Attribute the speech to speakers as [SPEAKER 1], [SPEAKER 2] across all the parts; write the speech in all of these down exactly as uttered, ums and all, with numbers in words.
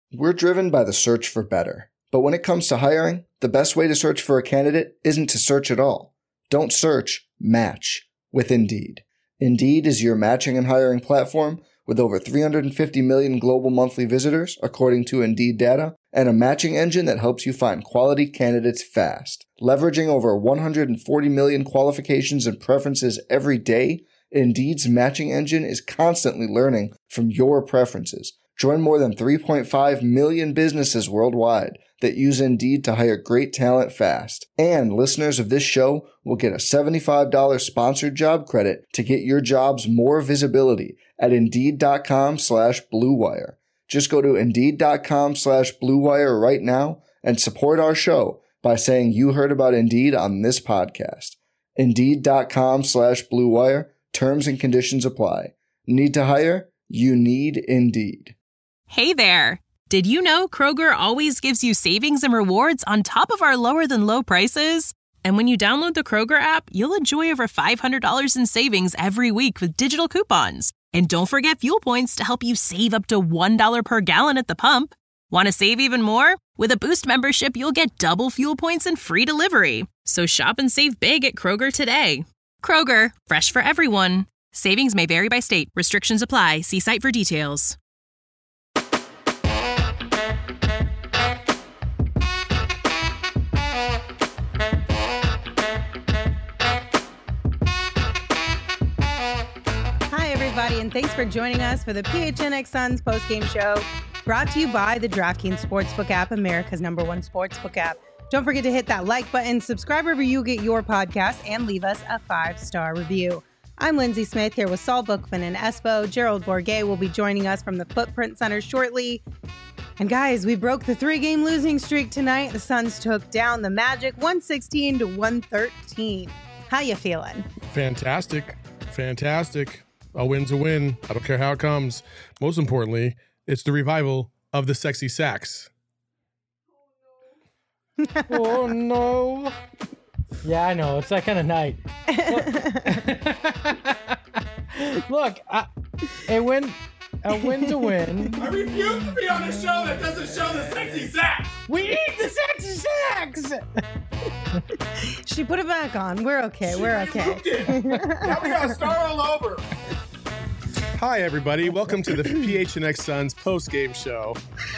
[SPEAKER 1] We're driven by the search for better. But when it comes to hiring, the best way to search for a candidate isn't to search at all. Don't search, match with Indeed. Indeed is your matching and hiring platform with over three hundred fifty million global monthly visitors, according to Indeed data, and a matching engine that helps you find quality candidates fast. Leveraging over one hundred forty million qualifications and preferences every day, Indeed's matching engine is constantly learning from your preferences. Join more than three point five million businesses worldwide that use Indeed to hire great talent fast. And listeners of this show will get a seventy-five dollars sponsored job credit to get your jobs more visibility at Indeed.com slash Blue Wire. Just go to Indeed.com slash Blue Wire right now and support our show by saying you heard about Indeed on this podcast. Indeed.com slash Blue Wire. Terms and conditions apply. Need to hire? You need Indeed.
[SPEAKER 2] Hey there. Did you know Kroger always gives you savings and rewards on top of our lower than low prices? And when you download the Kroger app, you'll enjoy over five hundred dollars in savings every week with digital coupons. And don't forget fuel points to help you save up to one dollar per gallon at the pump. Want to save even more? With a Boost membership, you'll get double fuel points and free delivery. So shop and save big at Kroger today. Kroger, fresh for everyone. Savings may vary by state. Restrictions apply. See site for details.
[SPEAKER 3] And thanks for joining us for the P H N X Suns postgame show, brought to you by the DraftKings Sportsbook app, America's number one sportsbook app. Don't forget to hit that like button, subscribe wherever you get your podcast, and leave us a five-star review. I'm Lindsay Smith here with Saul Bookman and Espo. Gerald Bourguet will be joining us from the Footprint Center shortly. And guys, we broke the three-game losing streak tonight. The Suns took down the Magic one sixteen to one thirteen. How you feeling?
[SPEAKER 4] Fantastic. Fantastic. A win's a win. I don't care how it comes. Most importantly, it's the revival of the sexy sax.
[SPEAKER 5] Oh, no. Yeah, I know. It's that kind of night. Look, Look I, a win, a win's a win.
[SPEAKER 6] I refuse to be on a show that doesn't show the sexy sax.
[SPEAKER 5] We need the sexy sax.
[SPEAKER 3] She put it back on. We're okay.
[SPEAKER 6] She
[SPEAKER 3] We're okay.
[SPEAKER 6] Now we gotta start all over.
[SPEAKER 4] Hi, everybody. Welcome to the P H N X Suns post-game show.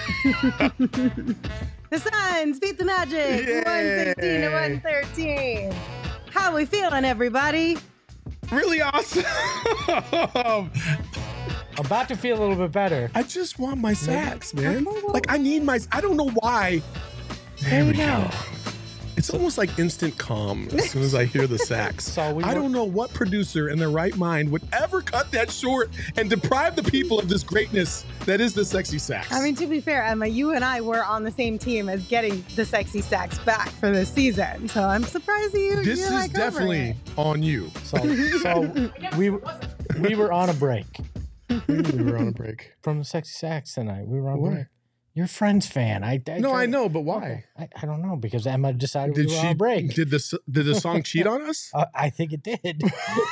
[SPEAKER 3] The Suns beat the Magic
[SPEAKER 4] Yay.
[SPEAKER 3] one sixteen to one thirteen. How we feeling, everybody?
[SPEAKER 4] Really awesome.
[SPEAKER 5] About to feel a little bit better.
[SPEAKER 4] I just want my sax, man.
[SPEAKER 3] Okay, well-
[SPEAKER 4] Like, I need my... I don't know why. There we go. It's almost like instant calm as soon as I hear the sax.
[SPEAKER 5] So we
[SPEAKER 4] I
[SPEAKER 5] were-
[SPEAKER 4] don't know what producer in their right mind would ever cut that short and deprive the people of this greatness that is the sexy sax.
[SPEAKER 3] I mean, to be fair, Emma, you and I were on the same team as getting the sexy sax back for this season. So I'm surprised you.
[SPEAKER 4] this
[SPEAKER 3] you're
[SPEAKER 4] is
[SPEAKER 3] like
[SPEAKER 4] definitely
[SPEAKER 3] it.
[SPEAKER 4] on you.
[SPEAKER 5] So, so we we were on a break
[SPEAKER 4] We were on a break.
[SPEAKER 5] from the sexy sax tonight. We were on a
[SPEAKER 4] Why?
[SPEAKER 5] break. You're a Friends fan. I, I
[SPEAKER 4] No,
[SPEAKER 5] tried-
[SPEAKER 4] I know, but why?
[SPEAKER 5] I, I don't know because Emma decided
[SPEAKER 4] Did
[SPEAKER 5] we were
[SPEAKER 4] she
[SPEAKER 5] on a break.
[SPEAKER 4] Did the did the song cheat on us?
[SPEAKER 5] Uh, I think it did.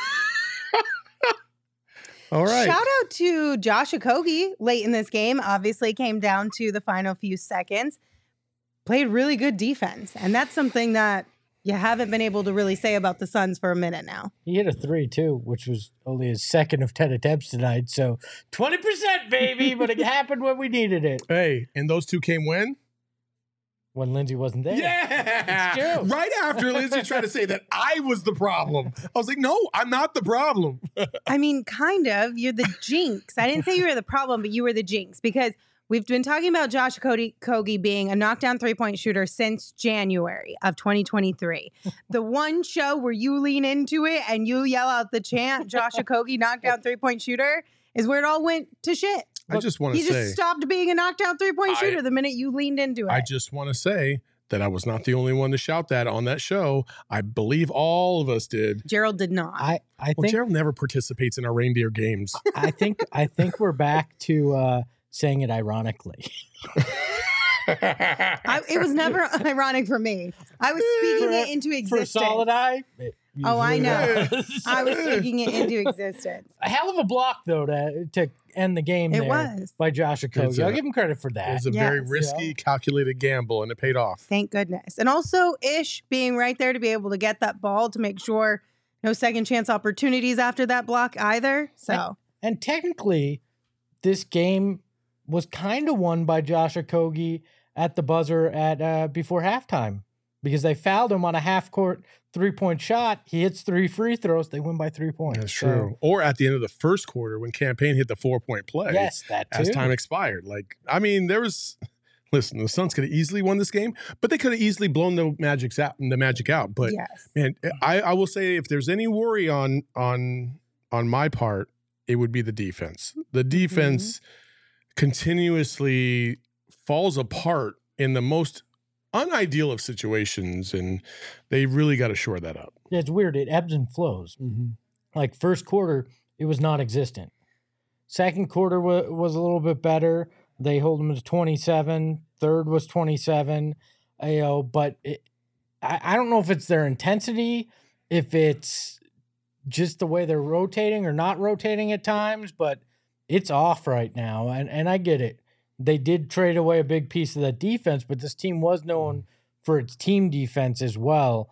[SPEAKER 4] All right.
[SPEAKER 3] Shout out to Josh Okogie late in this game. Obviously came down to the final few seconds. Played really good defense. And that's something that you haven't been able to really say about the Suns for a minute now.
[SPEAKER 5] He hit a three, too, which was only his second of ten attempts tonight. So twenty percent, baby, but it happened when we needed it.
[SPEAKER 4] Hey, and those two came when?
[SPEAKER 5] When Lindsay wasn't there.
[SPEAKER 4] Yeah.
[SPEAKER 5] It's true.
[SPEAKER 4] Right after Lindsay tried to say that I was the problem. I was like, no, I'm not the problem.
[SPEAKER 3] I mean, kind of. You're the jinx. I didn't say you were the problem, but you were the jinx because we've been talking about Josh Okogie being a knockdown three-point shooter since January of twenty twenty-three. The one show where you lean into it and you yell out the chant, Josh Okogie knockdown three-point shooter, is where it all went to shit.
[SPEAKER 4] I just want to
[SPEAKER 3] He
[SPEAKER 4] say.
[SPEAKER 3] just stopped being a knockdown three-point
[SPEAKER 4] I-
[SPEAKER 3] shooter the minute you leaned into it.
[SPEAKER 4] I just want to say that I was not the only one to shout that on that show. I believe all of us did.
[SPEAKER 3] Gerald did not.
[SPEAKER 5] I, I
[SPEAKER 4] Well,
[SPEAKER 5] think
[SPEAKER 4] Gerald never participates in our reindeer games.
[SPEAKER 5] I think I think we're back to uh, saying it ironically.
[SPEAKER 3] I, it was never ironic for me. I was speaking
[SPEAKER 5] For-
[SPEAKER 3] it into
[SPEAKER 5] For
[SPEAKER 3] existence.
[SPEAKER 5] Solid Eye. it
[SPEAKER 3] Oh, I
[SPEAKER 5] usually
[SPEAKER 3] know.
[SPEAKER 5] was.
[SPEAKER 3] I was speaking it into existence.
[SPEAKER 5] A hell of a block, though, to to end the game
[SPEAKER 3] It
[SPEAKER 5] there
[SPEAKER 3] was.
[SPEAKER 5] by Josh
[SPEAKER 4] It's
[SPEAKER 5] Okogie.
[SPEAKER 4] a-
[SPEAKER 5] I'll give him credit for
[SPEAKER 4] It
[SPEAKER 5] that.
[SPEAKER 4] was a very
[SPEAKER 3] Yes.
[SPEAKER 4] risky,
[SPEAKER 5] Yeah.
[SPEAKER 4] calculated gamble, and it paid off.
[SPEAKER 3] Thank goodness. And also Ish being right there to be able to get that ball to make sure no second chance opportunities after that block either. So
[SPEAKER 5] And technically, this game was kind of won by Josh Okogie at the buzzer at uh, before halftime because they fouled him on a half court three point shot. He hits three free throws. They win by three points.
[SPEAKER 4] That's
[SPEAKER 5] So,
[SPEAKER 4] true. Or at the end of the first quarter when Campaign hit the four-point play
[SPEAKER 5] yes, that too.
[SPEAKER 4] as time expired. Like, I mean, there was – listen, the Suns could have easily won this game, but they could have easily blown the Magic's out, the Magic out. But,
[SPEAKER 3] yes.
[SPEAKER 4] man, I, I will say if there's any worry on on on my part, it would be the defense. The defense continuously falls apart in the most unideal of situations, and they really got to shore that up.
[SPEAKER 5] Yeah, it's weird. It ebbs and flows. Like first quarter, it was non-existent. Second quarter wa- was a little bit better. They hold them to twenty-seven. Third was twenty-seven. You know, but it, I, I don't know if it's their intensity, if it's just the way they're rotating or not rotating at times, but it's off right now. And and I get it. They did trade away a big piece of that defense, but this team was known for its team defense as well.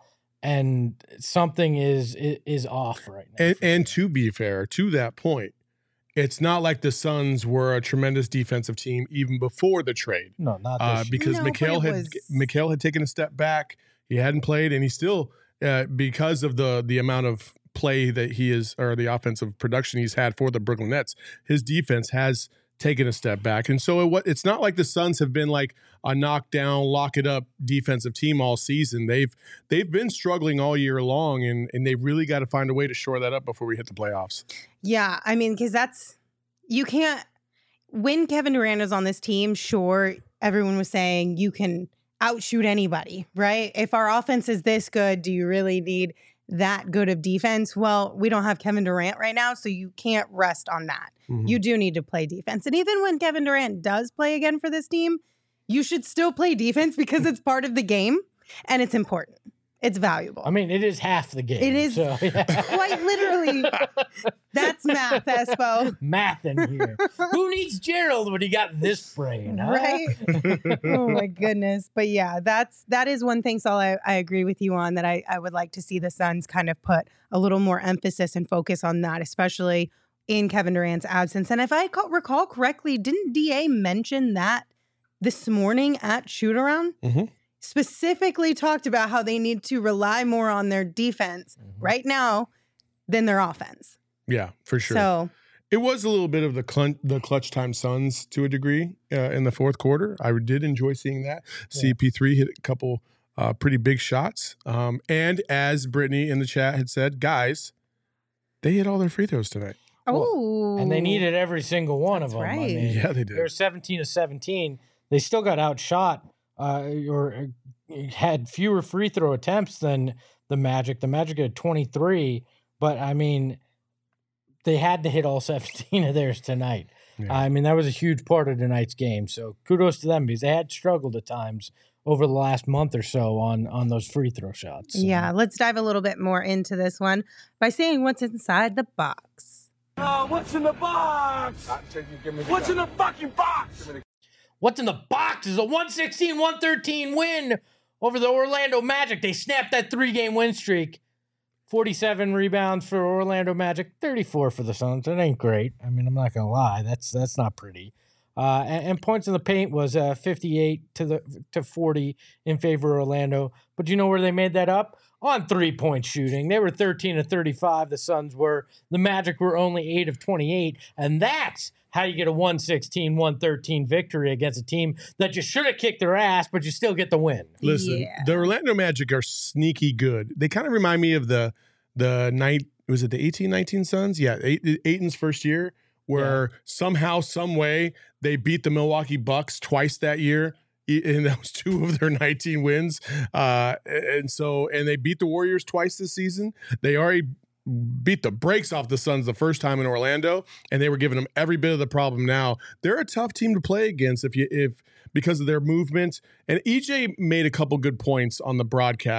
[SPEAKER 5] And something is is, is off right now.
[SPEAKER 4] And,
[SPEAKER 5] for
[SPEAKER 4] and
[SPEAKER 5] sure.
[SPEAKER 4] to be fair, to that point, it's not like the Suns were a tremendous defensive team even before the trade.
[SPEAKER 5] no, not this
[SPEAKER 4] Uh,
[SPEAKER 5] year.
[SPEAKER 4] because
[SPEAKER 3] No, but
[SPEAKER 4] Mikal
[SPEAKER 3] it
[SPEAKER 4] had
[SPEAKER 3] was-
[SPEAKER 4] Mikal had taken a step back. He hadn't played, and he still uh, because of the the amount of play that he is, or the offensive production he's had for the Brooklyn Nets, his defense has taken a step back. And so it, it's not like the Suns have been like a knockdown, lock it up defensive team all season. They've they've been struggling all year long, and and they really got to find a way to shore that up before we hit the playoffs.
[SPEAKER 3] Yeah, I mean, because that's you can't when Kevin Durant is on this team. Sure, everyone was saying you can outshoot anybody, right? If our offense is this good, do you really need that good of defense? Well, we don't have Kevin Durant right now, so you can't rest on that.
[SPEAKER 4] Mhm.
[SPEAKER 3] You do need to play defense, and even when Kevin Durant does play again for this team, you should still play defense because it's part of the game and it's important. It's valuable.
[SPEAKER 5] I mean, it is half the game.
[SPEAKER 3] It is
[SPEAKER 5] so, yeah.
[SPEAKER 3] quite literally. That's math, Espo.
[SPEAKER 5] Math in here. Who needs Gerald when he got this brain, huh?
[SPEAKER 3] Right? Oh my goodness. But yeah, that's that is one thing, Saul, I, I agree with you on that I, I would like to see the Suns kind of put a little more emphasis and focus on that, especially in Kevin Durant's absence. And if I ca- recall correctly, didn't D A mention that this morning at shoot-around?
[SPEAKER 4] Mhm.
[SPEAKER 3] Specifically talked about how they need to rely more on their defense right now than their offense.
[SPEAKER 4] Yeah, for sure.
[SPEAKER 3] So
[SPEAKER 4] It was a little bit of the clutch, the clutch time Suns to a degree uh, in the fourth quarter. I did enjoy seeing that. C P three hit a couple uh, pretty big shots. Um, and as Brittany in the chat had said, guys, they hit all their free throws tonight.
[SPEAKER 3] oh,
[SPEAKER 5] And they needed every single one
[SPEAKER 3] That's
[SPEAKER 5] of them. I
[SPEAKER 3] right.
[SPEAKER 5] mean,
[SPEAKER 4] Yeah, they
[SPEAKER 5] they were
[SPEAKER 4] did.
[SPEAKER 5] seventeen to seventeen. They still got outshot uh, or uh, had fewer free throw attempts than the Magic. The Magic had twenty-three, but I mean, they had to hit all seventeen of theirs tonight.
[SPEAKER 4] Yeah.
[SPEAKER 5] I mean, that was a huge part of tonight's game. So kudos to them because they had struggled at times over the last month or so on on those free throw shots. So,
[SPEAKER 3] Yeah, let's dive a little bit more into this one by saying what's inside the box.
[SPEAKER 6] Uh, what's in the box? What's in the fucking box?
[SPEAKER 5] What's in the box is a one sixteen one thirteen win over the Orlando Magic. They snapped that three-game win streak. forty-seven rebounds for Orlando Magic, thirty-four for the Suns. That ain't great. I mean, I'm not going to lie. That's that's not pretty. Uh, and, and points in the paint was uh, fifty-eight to the to forty in favor of Orlando. But you know where they made that up? On three-point shooting. They were thirteen to thirty-five, the Suns were. The Magic were only eight of twenty-eight. And that's how you get a one sixteen one thirteen victory against a team that you should have kicked their ass, but you still get the win.
[SPEAKER 4] Listen,
[SPEAKER 3] Yeah.
[SPEAKER 4] the Orlando Magic are sneaky good. They kind of remind me of the the night was it the eighteen nineteen Suns? Yeah, Ay- Ayton's first year, where somehow, some way, they beat the Milwaukee Bucks twice that year, e- and that was two of their nineteen wins. Uh, and so, and they beat the Warriors twice this season. They already beat the brakes off the Suns the first time in Orlando, and they were giving them every bit of the problem. Now they're a tough team to play against if you if because of their movement. And E J made a couple good points on the broadcast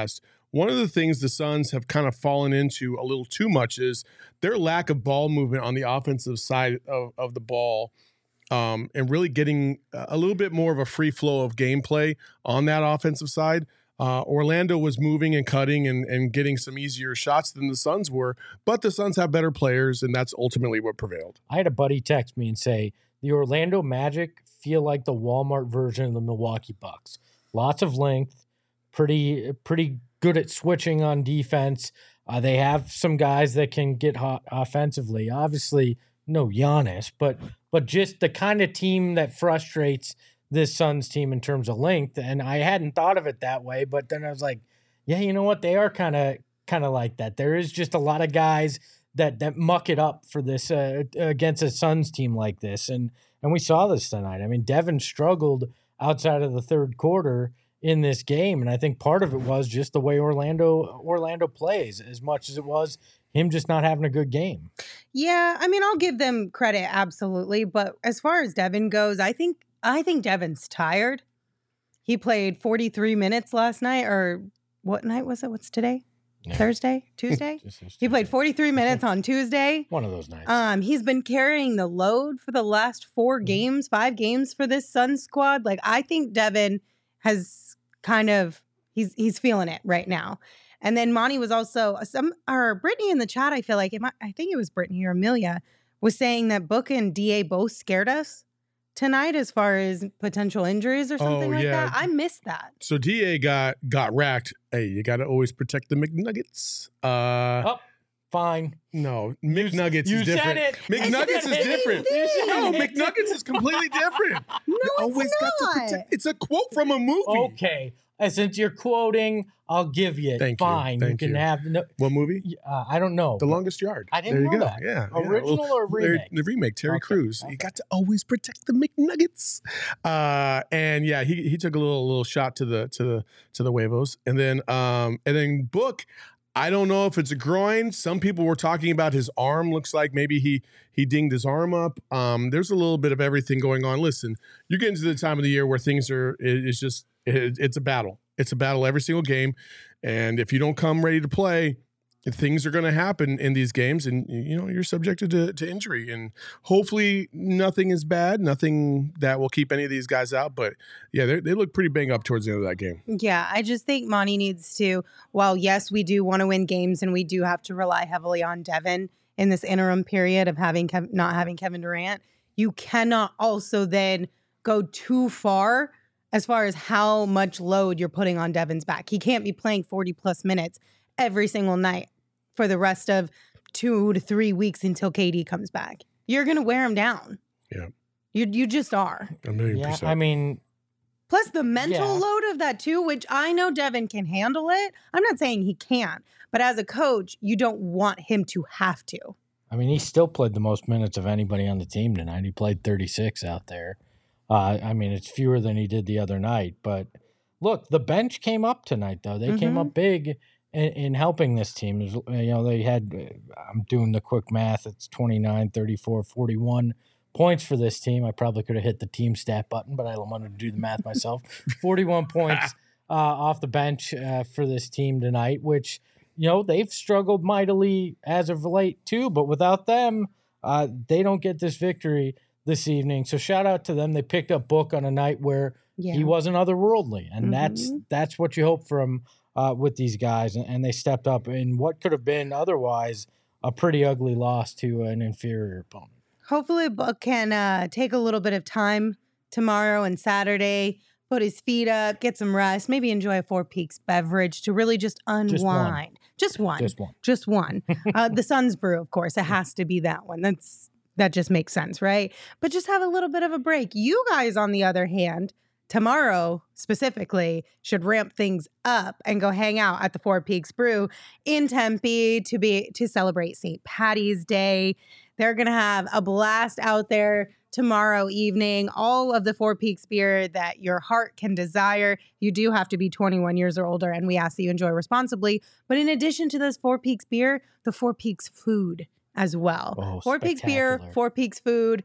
[SPEAKER 4] one of the things the Suns have kind of fallen into a little too much is their lack of ball movement on the offensive side of, of the ball. Um, and really getting a little bit more of a free flow of gameplay on that offensive side. Uh, Orlando was moving and cutting and, and getting some easier shots than the Suns were, but the Suns have better players, and that's ultimately what prevailed.
[SPEAKER 5] I had a buddy text me and say, the Orlando Magic feel like the Walmart version of the Milwaukee Bucks. Lots of length, pretty pretty good at switching on defense. Uh, they have some guys that can get hot offensively. Obviously, no Giannis, but but just the kind of team that frustrates this Suns team in terms of length. And I hadn't thought of it that way, but then I was like, yeah, you know what? They are kind of kind of like that. There is just a lot of guys that that muck it up for this uh, against a Suns team like this. And and we saw this tonight. I mean, Devin struggled outside of the third quarter in this game. And I think part of it was just the way Orlando Orlando plays as much as it was him just not having a good game.
[SPEAKER 3] Yeah, I mean, I'll give them credit, absolutely. But as far as Devin goes, I think I think Devin's tired. He played forty-three minutes last night, or what night was it? What's today?
[SPEAKER 5] Yeah.
[SPEAKER 3] Thursday? Tuesday? He played forty-three minutes on Tuesday.
[SPEAKER 5] One of those nights.
[SPEAKER 3] Um, he's been carrying the load for the last four games, five games for this Suns squad. Like, I think Devin has kind of, he's he's feeling it right now. And then Monty was also, some or Brittany in the chat, I feel like, it might, I think it was Brittany or Amelia, was saying that Book and D A both scared us tonight as far as potential injuries or something
[SPEAKER 4] Oh,
[SPEAKER 3] like
[SPEAKER 4] yeah.
[SPEAKER 3] that. I missed that.
[SPEAKER 4] So D A got got racked. Hey, you got to always protect the McNuggets. Uh,
[SPEAKER 5] oh, fine.
[SPEAKER 4] No, McNuggets
[SPEAKER 5] you
[SPEAKER 4] is different.
[SPEAKER 5] said it.
[SPEAKER 4] McNuggets
[SPEAKER 3] It's the
[SPEAKER 4] is
[SPEAKER 3] same
[SPEAKER 4] different.
[SPEAKER 3] thing.
[SPEAKER 4] No, McNuggets is completely different.
[SPEAKER 3] No,
[SPEAKER 4] You
[SPEAKER 3] it's
[SPEAKER 4] always got to
[SPEAKER 3] not.
[SPEAKER 4] protect. It's a quote from a movie.
[SPEAKER 5] Okay. And since you're quoting, I'll give you it.
[SPEAKER 4] Thank you.
[SPEAKER 5] Fine.
[SPEAKER 4] Thank
[SPEAKER 5] you can
[SPEAKER 4] you.
[SPEAKER 5] have no.
[SPEAKER 4] What movie?
[SPEAKER 5] Uh, I don't know.
[SPEAKER 4] The Longest Yard.
[SPEAKER 5] I didn't
[SPEAKER 4] there you
[SPEAKER 5] know
[SPEAKER 4] go.
[SPEAKER 5] that.
[SPEAKER 4] Yeah. yeah.
[SPEAKER 5] Original
[SPEAKER 4] Well,
[SPEAKER 5] or remake?
[SPEAKER 4] The remake. Terry
[SPEAKER 5] Okay,
[SPEAKER 4] Crews.
[SPEAKER 5] okay.
[SPEAKER 4] You got to always protect the McNuggets. Uh, and yeah, he he took a little little shot to the to the to the huevos, and then um and then Book. I don't know if it's a groin. Some people were talking about his arm. Looks like maybe he he dinged his arm up. Um, there's a little bit of everything going on. Listen, you're getting to the time of the year where things are. It, it's just it, it's a battle. It's a battle every single game, and if you don't come ready to play, things are going to happen in these games, and you know you're subjected to, to injury. And hopefully, nothing is bad, nothing that will keep any of these guys out. But yeah, they they look pretty bang up towards the end of that game.
[SPEAKER 3] Yeah, I just think Monty needs to, while yes, we do want to win games and we do have to rely heavily on Devin in this interim period of having Kev- not having Kevin Durant, you cannot also then go too far as far as how much load you're putting on Devin's back. He can't be playing forty plus minutes every single night for the rest of two to three weeks until K D comes back. You're going to wear him down.
[SPEAKER 4] Yeah.
[SPEAKER 3] You you just are.
[SPEAKER 4] A million
[SPEAKER 5] Yeah,
[SPEAKER 4] percent.
[SPEAKER 5] I mean,
[SPEAKER 3] Plus the mental
[SPEAKER 5] Yeah.
[SPEAKER 3] load of that too, which I know Devin can handle it. I'm not saying he can't, but as a coach, you don't want him to have to.
[SPEAKER 5] I mean, he still played the most minutes of anybody on the team tonight. He played thirty-six out there. Uh, I mean, it's fewer than he did the other night. But look, the bench came up tonight, though. They came
[SPEAKER 3] Mhm.
[SPEAKER 5] up big in, in helping this team. There's, You know, they had, uh, I'm doing the quick math, it's twenty-nine, thirty-four, forty-one points for this team. I probably could have hit the team stat button, but I wanted to do the math myself. forty-one points uh, off the bench uh, for this team tonight, which, you know, they've struggled mightily as of late too, but without them, uh, they don't get this victory this evening. So shout out to them. They picked up Book on a night where
[SPEAKER 3] Yeah.
[SPEAKER 5] he wasn't otherworldly, and that's
[SPEAKER 3] Mhm.
[SPEAKER 5] that's what you hope from uh, with these guys, and, and they stepped up in what could have been otherwise a pretty ugly loss to an inferior opponent.
[SPEAKER 3] Hopefully Book can uh, take a little bit of time tomorrow and Saturday, put his feet up, get some rest, maybe enjoy a Four Peaks beverage to really just unwind. Just one.
[SPEAKER 5] Just one.
[SPEAKER 3] Just one. uh, the Suns Brew, of course. It has to be that one. That's that just makes sense, right? But just have a little bit of a break. You guys, on the other hand, tomorrow specifically should ramp things up and go hang out at the Four Peaks Brew in Tempe to be to celebrate Saint Patty's Day. They're gonna have a blast out there tomorrow evening. All of the Four Peaks beer that your heart can desire. You do have to be twenty-one years or older, and we ask that you enjoy responsibly. But in addition to this Four Peaks beer, the Four Peaks food as well.
[SPEAKER 5] Oh,
[SPEAKER 3] Four Peaks beer,
[SPEAKER 5] spectacular.
[SPEAKER 3] Four Peaks food.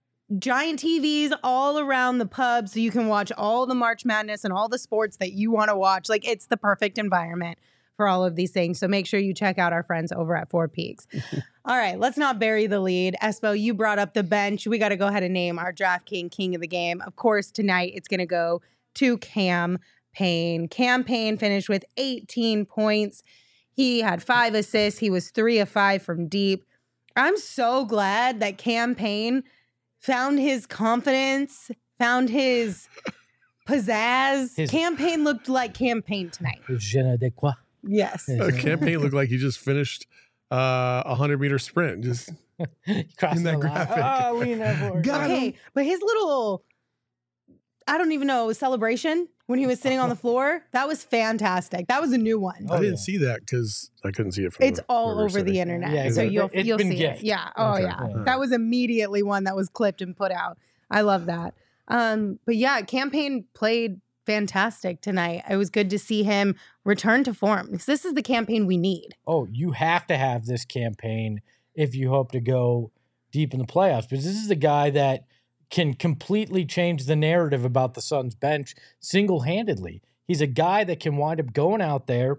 [SPEAKER 3] Giant T Vs all around the pub so you can watch all the March Madness and all the sports that you want to watch. Like, it's the perfect environment for all of these things. So make sure you check out our friends over at Four Peaks. All right, let's not bury the lead. Espo, you brought up the bench. We got to go ahead and name our DraftKings king of the game. Of course, tonight it's going to go to Cam Payne. Cam Payne finished with eighteen points. He had five assists. He was three of five from deep. I'm so glad that Cam Payne found his confidence, found his pizzazz.
[SPEAKER 5] His-
[SPEAKER 3] Cam Payne looked like Cam Payne tonight.
[SPEAKER 5] Je ne sais quoi.
[SPEAKER 3] Yes.
[SPEAKER 4] Uh, Cam Payne looked like he just finished uh, a hundred meter sprint. Just
[SPEAKER 5] Crossing
[SPEAKER 4] In that
[SPEAKER 5] the line.
[SPEAKER 4] graphic.
[SPEAKER 5] Oh, lean that forward.
[SPEAKER 4] Got
[SPEAKER 3] Okay,
[SPEAKER 4] him.
[SPEAKER 3] but his little, I don't even know, celebration when he was sitting on the floor, that was fantastic. That was a new one.
[SPEAKER 5] Oh,
[SPEAKER 4] I didn't
[SPEAKER 5] yeah.
[SPEAKER 4] see that because I couldn't see it from.
[SPEAKER 3] It's
[SPEAKER 4] where
[SPEAKER 3] all
[SPEAKER 4] we were
[SPEAKER 3] over the
[SPEAKER 4] sitting.
[SPEAKER 3] internet,
[SPEAKER 5] Yeah,
[SPEAKER 3] so
[SPEAKER 5] it's-
[SPEAKER 3] you'll
[SPEAKER 5] it's
[SPEAKER 3] you'll
[SPEAKER 5] been
[SPEAKER 3] see
[SPEAKER 5] gift.
[SPEAKER 3] it. Yeah. Oh
[SPEAKER 4] Okay.
[SPEAKER 3] yeah.
[SPEAKER 5] Yeah.
[SPEAKER 3] That was immediately one that was clipped and put out. I love that. Um, but yeah, Cam Payne played fantastic tonight. It was good to see him return to form because this is the Cam Payne we need.
[SPEAKER 5] Oh, you have to have this campaign if you hope to go deep in the playoffs, because this is a guy that can completely change the narrative about the Suns bench single-handedly. He's a guy that can wind up going out there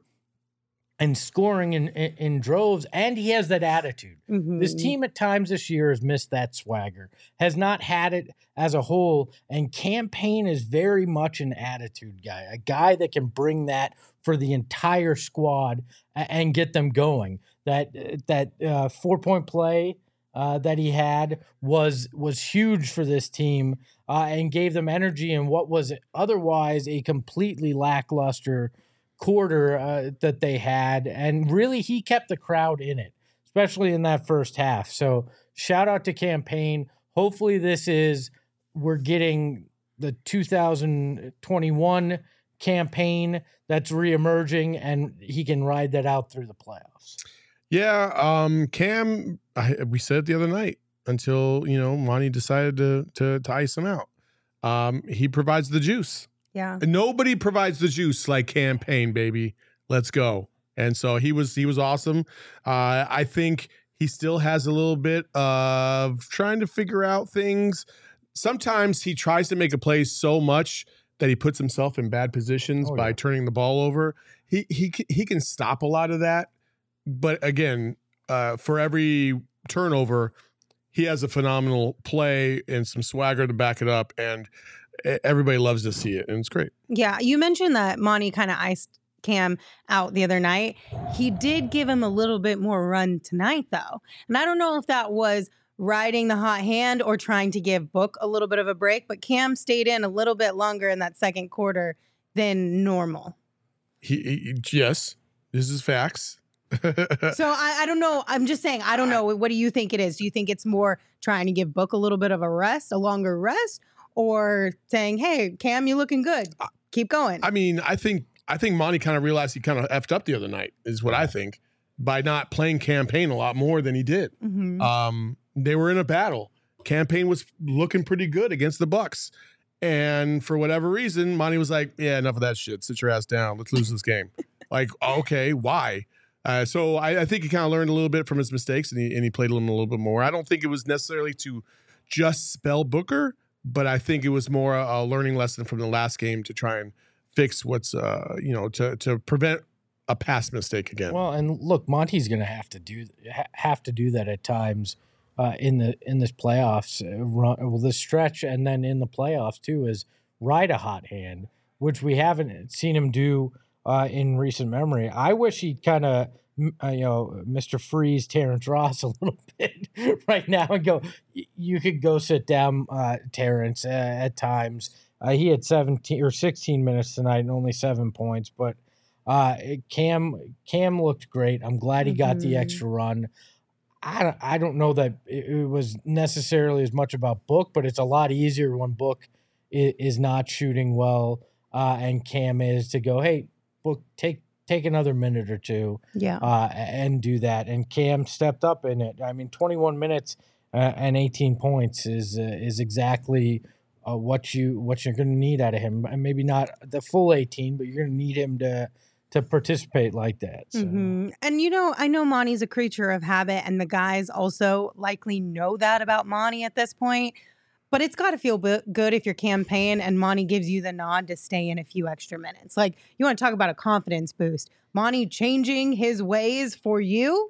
[SPEAKER 5] and scoring in, in, in droves, and he has that attitude.
[SPEAKER 3] Mhm.
[SPEAKER 5] This team at times this year has missed that swagger, has not had it as a whole, and Cam Payne is very much an attitude guy, a guy that can bring that for the entire squad a- and get them going. That that uh, four-point play uh, that he had was was huge for this team uh, and gave them energy in what was otherwise a completely lackluster quarter uh, that they had, and really he kept the crowd in it, especially in that first half. So shout out to Cam Payne. Hopefully this is, we're getting the two thousand twenty-one campaign that's reemerging, and he can ride that out through the playoffs.
[SPEAKER 4] Yeah, um, Cam. I, we said it the other night until you know Monty decided to to, to ice him out. Um, he provides the juice.
[SPEAKER 3] Yeah.
[SPEAKER 4] Nobody provides the juice like Cam Payne, baby. Let's go. And so he was he was awesome. Uh, I think he still has a little bit of trying to figure out things. Sometimes he tries to make a play so much that he puts himself in bad positions
[SPEAKER 5] Oh,
[SPEAKER 4] by
[SPEAKER 5] yeah.
[SPEAKER 4] turning the ball over. He he c- he can stop a lot of that, but again, uh, for every turnover, he has a phenomenal play and some swagger to back it up, and e- everybody loves to see it, and it's great.
[SPEAKER 3] Yeah, you mentioned that Monty kind of iced Cam out the other night. He did give him a little bit more run tonight, though. And I don't know if that was riding the hot hand or trying to give Book a little bit of a break, but Cam stayed in a little bit longer in that second quarter than normal.
[SPEAKER 4] He, he yes, this is facts.
[SPEAKER 3] So I, I don't know. I'm just saying, I don't know. What do you think it is? Do you think it's more trying to give Book a little bit of a rest, a longer rest, or saying, hey, Cam, you looking good. Keep going.
[SPEAKER 4] I mean, I think I think Monty kind of realized he kind of effed up the other night, is what I think, by not playing Cam Payne a lot more than he did.
[SPEAKER 3] Mhm.
[SPEAKER 4] Um, they were in a battle. Cam Payne was looking pretty good against the Bucks. And for whatever reason, Monty was like, yeah, enough of that shit. Sit your ass down. Let's lose this game. Like, okay, why? Uh, so I, I think he kind of learned a little bit from his mistakes, and he, and he played a little, a little bit more. I don't think it was necessarily to just spell Booker, but I think it was more a, a learning lesson from the last game to try and fix what's, uh, you know, to to prevent a past mistake again.
[SPEAKER 5] Well, and look, Monty's going to have to do ha- have to do that at times uh, in the in this playoffs uh, run. Well, this stretch, and then in the playoffs too, is ride a hot hand, which we haven't seen him do uh, in recent memory. I wish he'd kind of uh, you know Mister Freeze Terrence Ross a little bit right now and go. You could go sit down, uh, Terrence, uh, at times. Uh, he had seventeen or sixteen minutes tonight and only seven points, but. Uh, Cam Cam looked great. I'm glad he got the
[SPEAKER 3] Mhm.
[SPEAKER 5] extra run. I don't, I don't know that it, it was necessarily as much about Book, but it's a lot easier when Book is, is not shooting well uh, and Cam is to go, hey, Book, take take another minute or two
[SPEAKER 3] Yeah.
[SPEAKER 5] uh, and do that. And Cam stepped up in it. I mean, twenty-one minutes uh, and eighteen points is uh, is exactly uh, what you what you're going to need out of him. And maybe not the full eighteen, but you're going to need him to. to participate like that. So.
[SPEAKER 3] Mhm. And, you know, I know Monty's a creature of habit, and the guys also likely know that about Monty at this point. But it's got to feel b- good if you're campaign and Monty gives you the nod to stay in a few extra minutes. Like, you want to talk about a confidence boost. Monty changing his ways for you,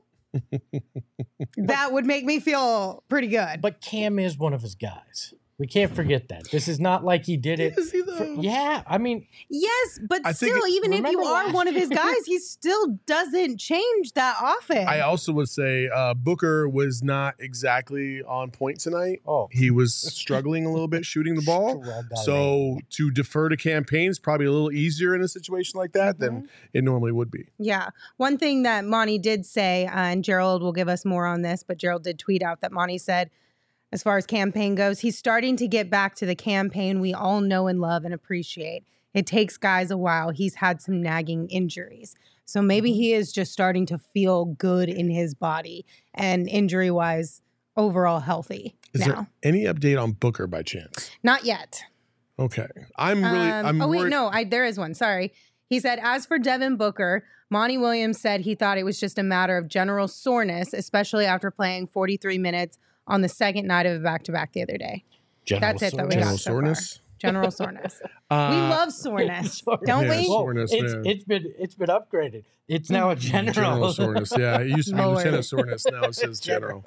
[SPEAKER 3] that would make me feel pretty good.
[SPEAKER 5] But Cam is one of his guys. We can't forget that. This is not like he did it.
[SPEAKER 4] Is he,
[SPEAKER 5] for-
[SPEAKER 4] though?
[SPEAKER 5] yeah, I mean,
[SPEAKER 3] Yes, but
[SPEAKER 4] I think
[SPEAKER 3] still,
[SPEAKER 4] it-
[SPEAKER 3] even if you
[SPEAKER 5] remember
[SPEAKER 3] are
[SPEAKER 5] last
[SPEAKER 3] one of his
[SPEAKER 5] year?
[SPEAKER 3] guys, he still doesn't change that often.
[SPEAKER 4] I also would say uh, Booker was not exactly on point tonight.
[SPEAKER 5] oh,
[SPEAKER 4] He was struggling a little bit shooting the ball.
[SPEAKER 5] Struggling.
[SPEAKER 4] So to defer to campaign is probably a little easier in a situation like that than it normally would be.
[SPEAKER 3] Yeah. One thing that Monty did say, uh, and Gerald will give us more on this, but Gerald did tweet out that Monty said, as far as campaign goes, he's starting to get back to the campaign we all know and love and appreciate. It takes guys a while. He's had some nagging injuries. So maybe he is just starting to feel good in his body and injury-wise, overall healthy
[SPEAKER 4] Is
[SPEAKER 3] now.
[SPEAKER 4] there any update on Booker by chance?
[SPEAKER 3] Not yet.
[SPEAKER 4] Okay. I'm really,
[SPEAKER 3] Um,
[SPEAKER 4] I'm
[SPEAKER 3] oh, wait,
[SPEAKER 4] worried-
[SPEAKER 3] no, I, there is one. Sorry. He said, as for Devin Booker, Monty Williams said he thought it was just a matter of general soreness, especially after playing forty-three minutes on the second night of a back-to-back the other day.
[SPEAKER 5] General
[SPEAKER 3] That's it that we
[SPEAKER 5] soreness.
[SPEAKER 3] got
[SPEAKER 4] General
[SPEAKER 3] so
[SPEAKER 4] soreness.
[SPEAKER 3] far. General soreness.
[SPEAKER 4] Uh,
[SPEAKER 3] we love soreness,
[SPEAKER 5] Soreness.
[SPEAKER 3] don't
[SPEAKER 4] Yeah,
[SPEAKER 3] we?
[SPEAKER 4] so-
[SPEAKER 5] Well,
[SPEAKER 4] Soreness,
[SPEAKER 5] it's
[SPEAKER 4] man.
[SPEAKER 5] it's been it's been upgraded. It's now a general.
[SPEAKER 4] General soreness. Yeah, it used to be
[SPEAKER 3] Lower.
[SPEAKER 4] Lieutenant soreness. Now it says general.